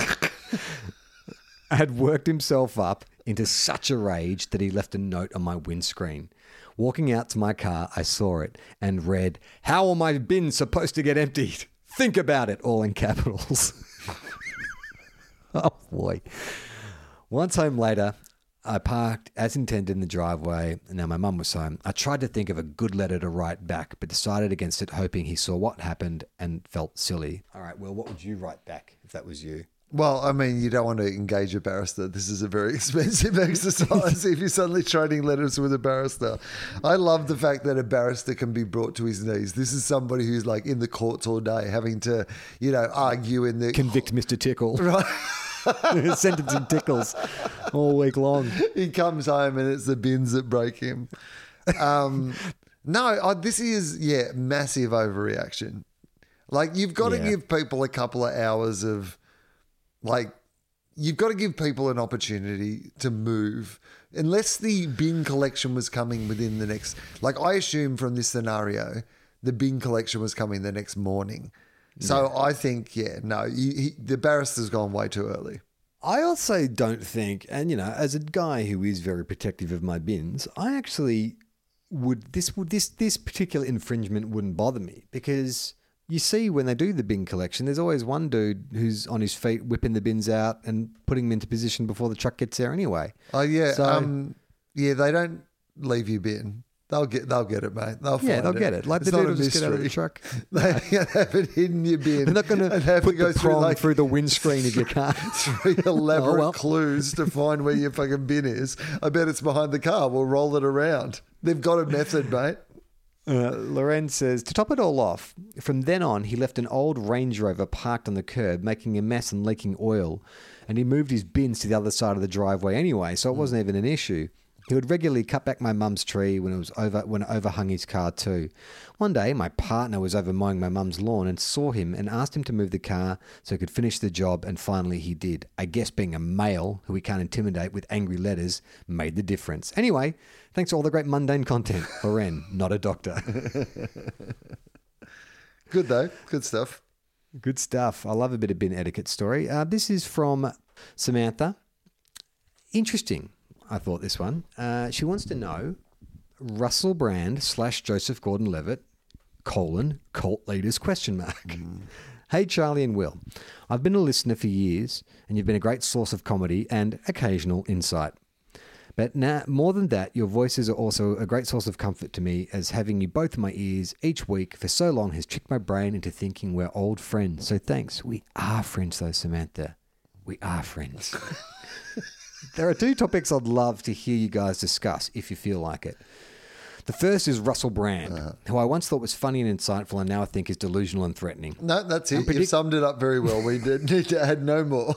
Speaker 2: had worked himself up into such a rage that he left a note on my windscreen. Walking out to my car, I saw it and read, "How are my bins supposed to get emptied? Think about it," all in capitals. Oh boy. Once home later, I parked as intended in the driveway, and now my mum was home. I tried to think of a good letter to write back, but decided against it, hoping he saw what happened and felt silly. All right, well, what would you write back if that was you?
Speaker 3: Well, I mean, you don't want to engage a barrister. This is a very expensive exercise if you're suddenly trading letters with a barrister. I love the fact that a barrister can be brought to his knees. This is somebody who's like in the courts all day having to, argue in the...
Speaker 2: Convict Mr. Tickle.
Speaker 3: Right.
Speaker 2: Sentencing tickles all week long.
Speaker 3: He comes home and it's the bins that break him. This is, massive overreaction. Like, you've got to give people a couple of hours of... Like, you've got to give people an opportunity to move. Unless the bin collection was coming within the next... Like, I assume from this scenario, the bin collection was coming the next morning. So I think, the barrister's gone way too early.
Speaker 2: I also don't think, and, as a guy who is very protective of my bins, I actually this particular infringement wouldn't bother me, because... You see, when they do the bin collection, there's always one dude who's on his feet whipping the bins out and putting them into position before the truck gets there anyway.
Speaker 3: Oh yeah, so, they don't leave you bin. They'll get it, mate. They'll
Speaker 2: get it. Like, the dude will just get out of the truck.
Speaker 3: They haven't hidden your bin.
Speaker 2: They're not going to put the prong through the windscreen of your car.
Speaker 3: 3 elaborate clues to find where your fucking bin is. I bet it's behind the car. We'll roll it around. They've got a method, mate.
Speaker 2: Loren says, to top it all off, from then on, he left an old Range Rover parked on the curb, making a mess and leaking oil, and he moved his bins to the other side of the driveway anyway, so it wasn't even an issue. He would regularly cut back my mum's tree when it overhung his car too. One day, my partner was over mowing my mum's lawn and saw him and asked him to move the car so he could finish the job, and finally he did. I guess being a male who we can't intimidate with angry letters made the difference. Anyway, thanks for all the great mundane content. Loren, not a doctor.
Speaker 3: Good though. Good stuff.
Speaker 2: Good stuff. I love a bit of bin etiquette story. This is from Samantha, interesting, I thought this one. She wants to know Russell Brand / Joseph Gordon-Levitt, cult leaders, ? Hey, Charlie and Will. I've been a listener for years, and you've been a great source of comedy and occasional insight. But now, more than that, your voices are also a great source of comfort to me, as having you both in my ears each week for so long has tricked my brain into thinking we're old friends. So thanks. We are friends, though, Samantha. We are friends. There are 2 topics I'd love to hear you guys discuss, if you feel like it. The first is Russell Brand, who I once thought was funny and insightful and now I think is delusional and threatening.
Speaker 3: No, that's it. You've summed it up very well. We did need to add no more.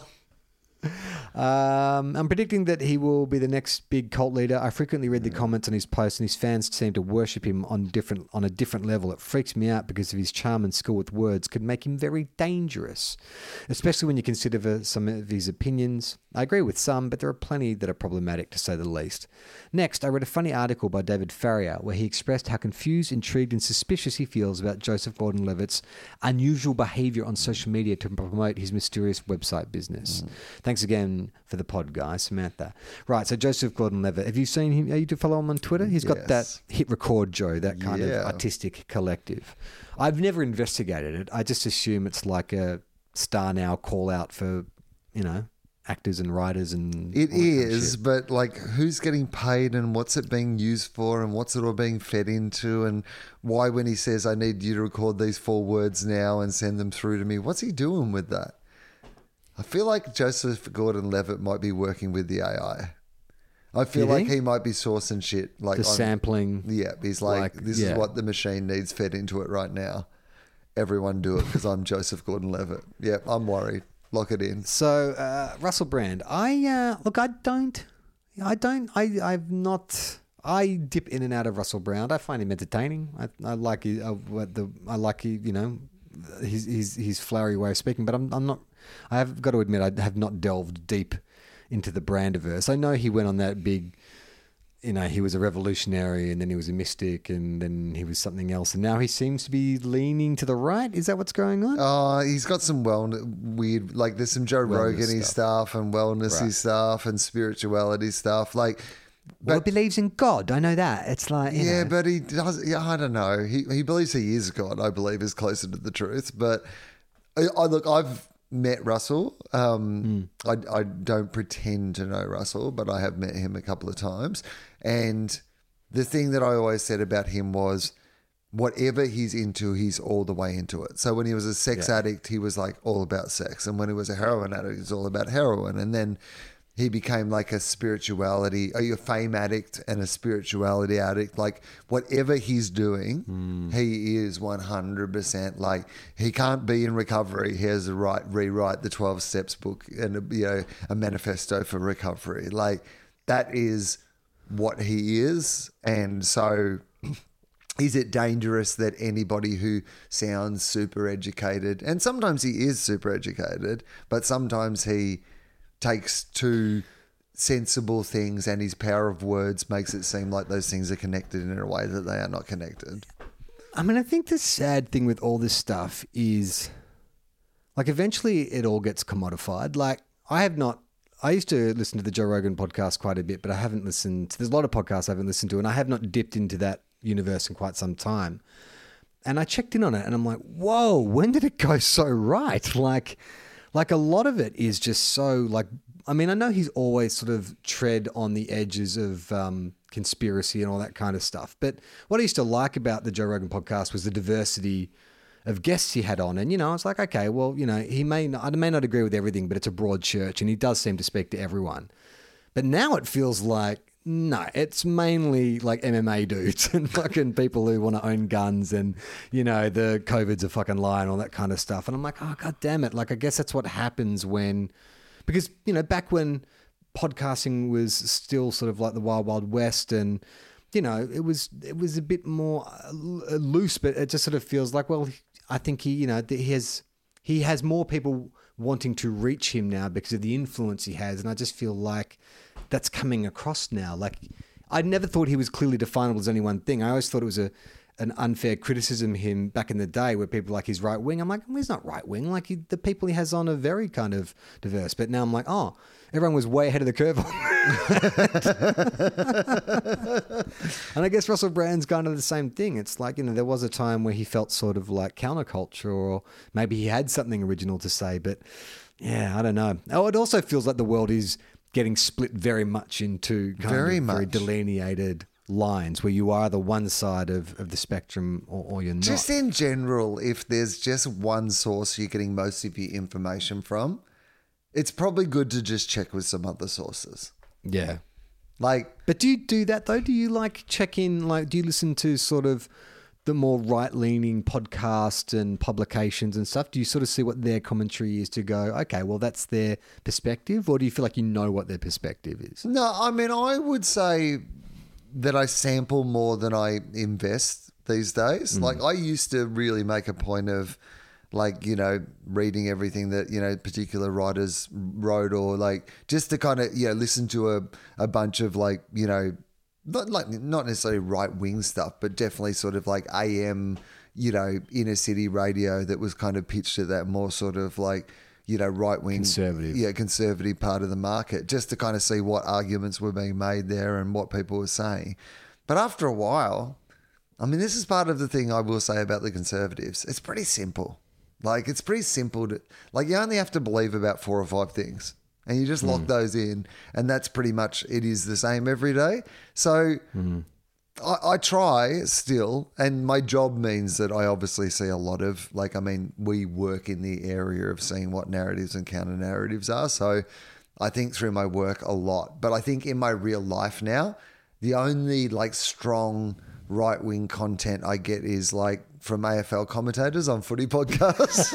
Speaker 2: I'm predicting that he will be the next big cult leader. I frequently read the comments on his posts, and his fans seem to worship him on a different level. It freaks me out because of his charm and skill with words could make him very dangerous, especially when you consider some of his opinions. I agree with some, but there are plenty that are problematic, to say the least. Next, I read a funny article by David Farrier where he expressed how confused, intrigued, and suspicious he feels about Joseph Gordon-Levitt's unusual behaviour on social media to promote his mysterious website business. Thanks again for the pod, guys. Samantha. Right, so Joseph Gordon-Levitt, have you seen him? Are you to follow him on Twitter? He's got that Hit Record Joe, that kind of artistic collective. I've never investigated it. I just assume it's like a Star Now call out for, actors and writers and
Speaker 3: it is, but like who's getting paid and what's it being used for and what's it all being fed into, and why when he says I need you to record these 4 words now and send them through to me, what's he doing with that? I feel like Joseph Gordon-Levitt might be working with the AI. I feel like he might be sourcing shit like
Speaker 2: the sampling.
Speaker 3: Yeah, he's like this is what the machine needs fed into it right now. Everyone do it because I'm Joseph Gordon-Levitt. Yeah, I'm worried. Lock it in.
Speaker 2: So, Russell Brand, I dip in and out of Russell Brand. I find him entertaining. I like his flowery way of speaking, but I'm not. I have got to admit, I have not delved deep into the Brandiverse. I know he went on that big. He was a revolutionary, and then he was a mystic, and then he was something else, and now he seems to be leaning to the right. Is that what's going on?
Speaker 3: He's got some weird, like there's some Joe Rogan-y stuff and wellness-y stuff and spirituality stuff. Like,
Speaker 2: he believes in God. I know that. It's like,
Speaker 3: but he does. Yeah, I don't know. He believes he is God. I believe is closer to the truth. But I've met Russell. I don't pretend to know Russell, but I have met him a couple of times. And the thing that I always said about him was whatever he's into, he's all the way into it. So when he was a sex addict, he was like all about sex. And when he was a heroin addict, he was all about heroin. And then he became like a fame addict and a spirituality addict. Like whatever he's doing, he is 100% like he can't be in recovery. He has to rewrite the 12 Steps book and a manifesto for recovery. Like that is what he is. And so is it dangerous that anybody who sounds super educated, and sometimes he is super educated, but sometimes he takes 2 sensible things and his power of words makes it seem like those things are connected in a way that they are not connected.
Speaker 2: I mean, I think the sad thing with all this stuff is like eventually it all gets commodified. Like I used to listen to the Joe Rogan podcast quite a bit, but I haven't listened. There's a lot of podcasts I haven't listened to, and I have not dipped into that universe in quite some time. And I checked in on it and I'm like, whoa, when did it go so right? Like a lot of it is just so like, I mean, I know he's always sort of tread on the edges of conspiracy and all that kind of stuff. But what I used to like about the Joe Rogan podcast was the diversity of guests he had on. And, I was like, okay, well, I may not agree with everything, but it's a broad church and he does seem to speak to everyone. But now it feels like, no, it's mainly like MMA dudes and fucking people who want to own guns and, the COVID's a fucking lie and all that kind of stuff. And I'm like, oh, God damn it. Like, I guess that's what happens because, back when podcasting was still sort of like the Wild Wild West and, it was a bit more loose, but it just sort of feels like, well, I think he has more people wanting to reach him now because of the influence he has. And I just feel like that's coming across now. Like I never thought he was clearly definable as any one thing. I always thought it was a an unfair criticism of him back in the day where people were like he's right wing. I'm like, well, he's not right wing. Like the people he has on are very kind of diverse. But now I'm like, oh, everyone was way ahead of the curve on that. And I guess Russell Brand's kind of the same thing. It's like, there was a time where he felt sort of like counterculture, or maybe he had something original to say. But yeah, I don't know. Oh, it also feels like the world is getting split very much into very delineated lines where you are the one side of the spectrum or you're not.
Speaker 3: Just in general, if there's just one source you're getting most of your information from, it's probably good to just check with some other sources.
Speaker 2: Yeah.
Speaker 3: But
Speaker 2: do you do that though? Do you check in, do you listen to sort of the more right-leaning podcasts and publications and stuff? Do you sort of see what their commentary is to go, okay, well, that's their perspective? Or do you feel like you know what their perspective is?
Speaker 3: No, I mean, I would say that I sample more than I invest these days. I used to really make a point of reading everything that, particular writers wrote, or just to kind of, listen to a bunch of not necessarily right wing stuff, but definitely sort of AM, inner city radio that was kind of pitched at that more sort of right wing, conservative part of the market, just to kind of see what arguments were being made there and what people were saying. But after a while, I mean, this is part of the thing I will say about the Conservatives. It's pretty simple. It's pretty simple to, you only have to believe about 4 or 5 things and you just lock those in, and that's pretty much, it is the same every day. So I try still, and my job means that I obviously see a lot of, we work in the area of seeing what narratives and counter narratives are. So I think through my work a lot, but I think in my real life now, the only strong right-wing content I get is from AFL commentators on footy podcasts.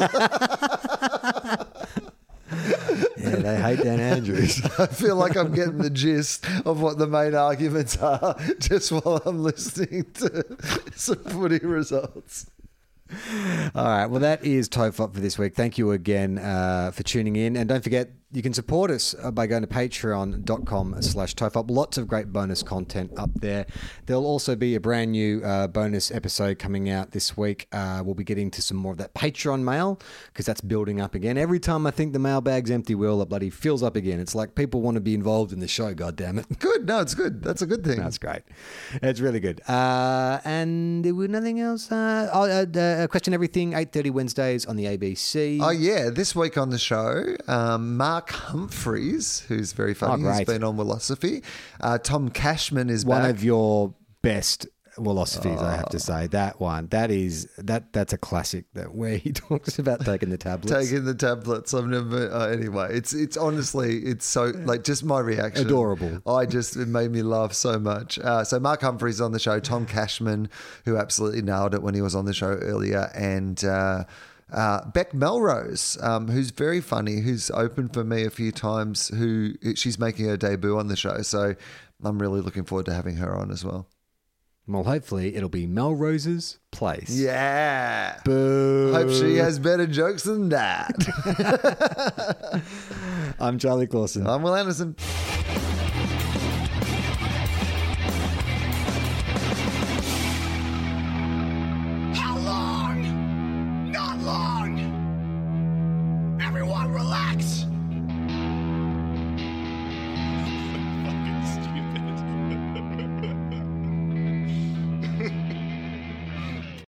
Speaker 2: Yeah, they hate Dan Andrews.
Speaker 3: I feel like I'm getting the gist of what the main arguments are just while I'm listening to some footy results.
Speaker 2: All right. Well, that is TOFOP for this week. Thank you again for tuning in. And don't forget, you can support us by going to patreon.com/TOFOP. Lots of great bonus content up there. There'll also be a brand new bonus episode coming out this week. We'll be getting to some more of that Patreon mail because that's building up again. Every time I think the mailbag's empty, Will, it bloody fills up again. It's like people want to be involved in the show, goddammit.
Speaker 3: Good. No, it's good. That's a good thing.
Speaker 2: That's great. It's really good. And there was nothing else. Question Everything, 8:30 Wednesdays on the ABC.
Speaker 3: Oh, yeah. This week on the show, Mark Humphreys, who's very funny, who's been on Philosophy. Tom Cashman is
Speaker 2: one
Speaker 3: back.
Speaker 2: of your best philosophies, I have to say. That one, that's a classic. Where he talks about taking the tablets.
Speaker 3: Taking the tablets. I've never. Anyway, it's honestly, it's so just my reaction.
Speaker 2: Adorable.
Speaker 3: It made me laugh so much. So Mark Humphreys on the show. Tom Cashman, who absolutely nailed it when he was on the show earlier, and Beck Melrose, who's very funny, who's opened for me a few times. She's making her debut on the show, so I'm really looking forward to having her on as well.
Speaker 2: Well, hopefully it'll be Melrose's Place.
Speaker 3: Yeah.
Speaker 2: Boo.
Speaker 3: Hope she has better jokes than that.
Speaker 2: I'm Charlie Clausen.
Speaker 3: I'm Will Anderson.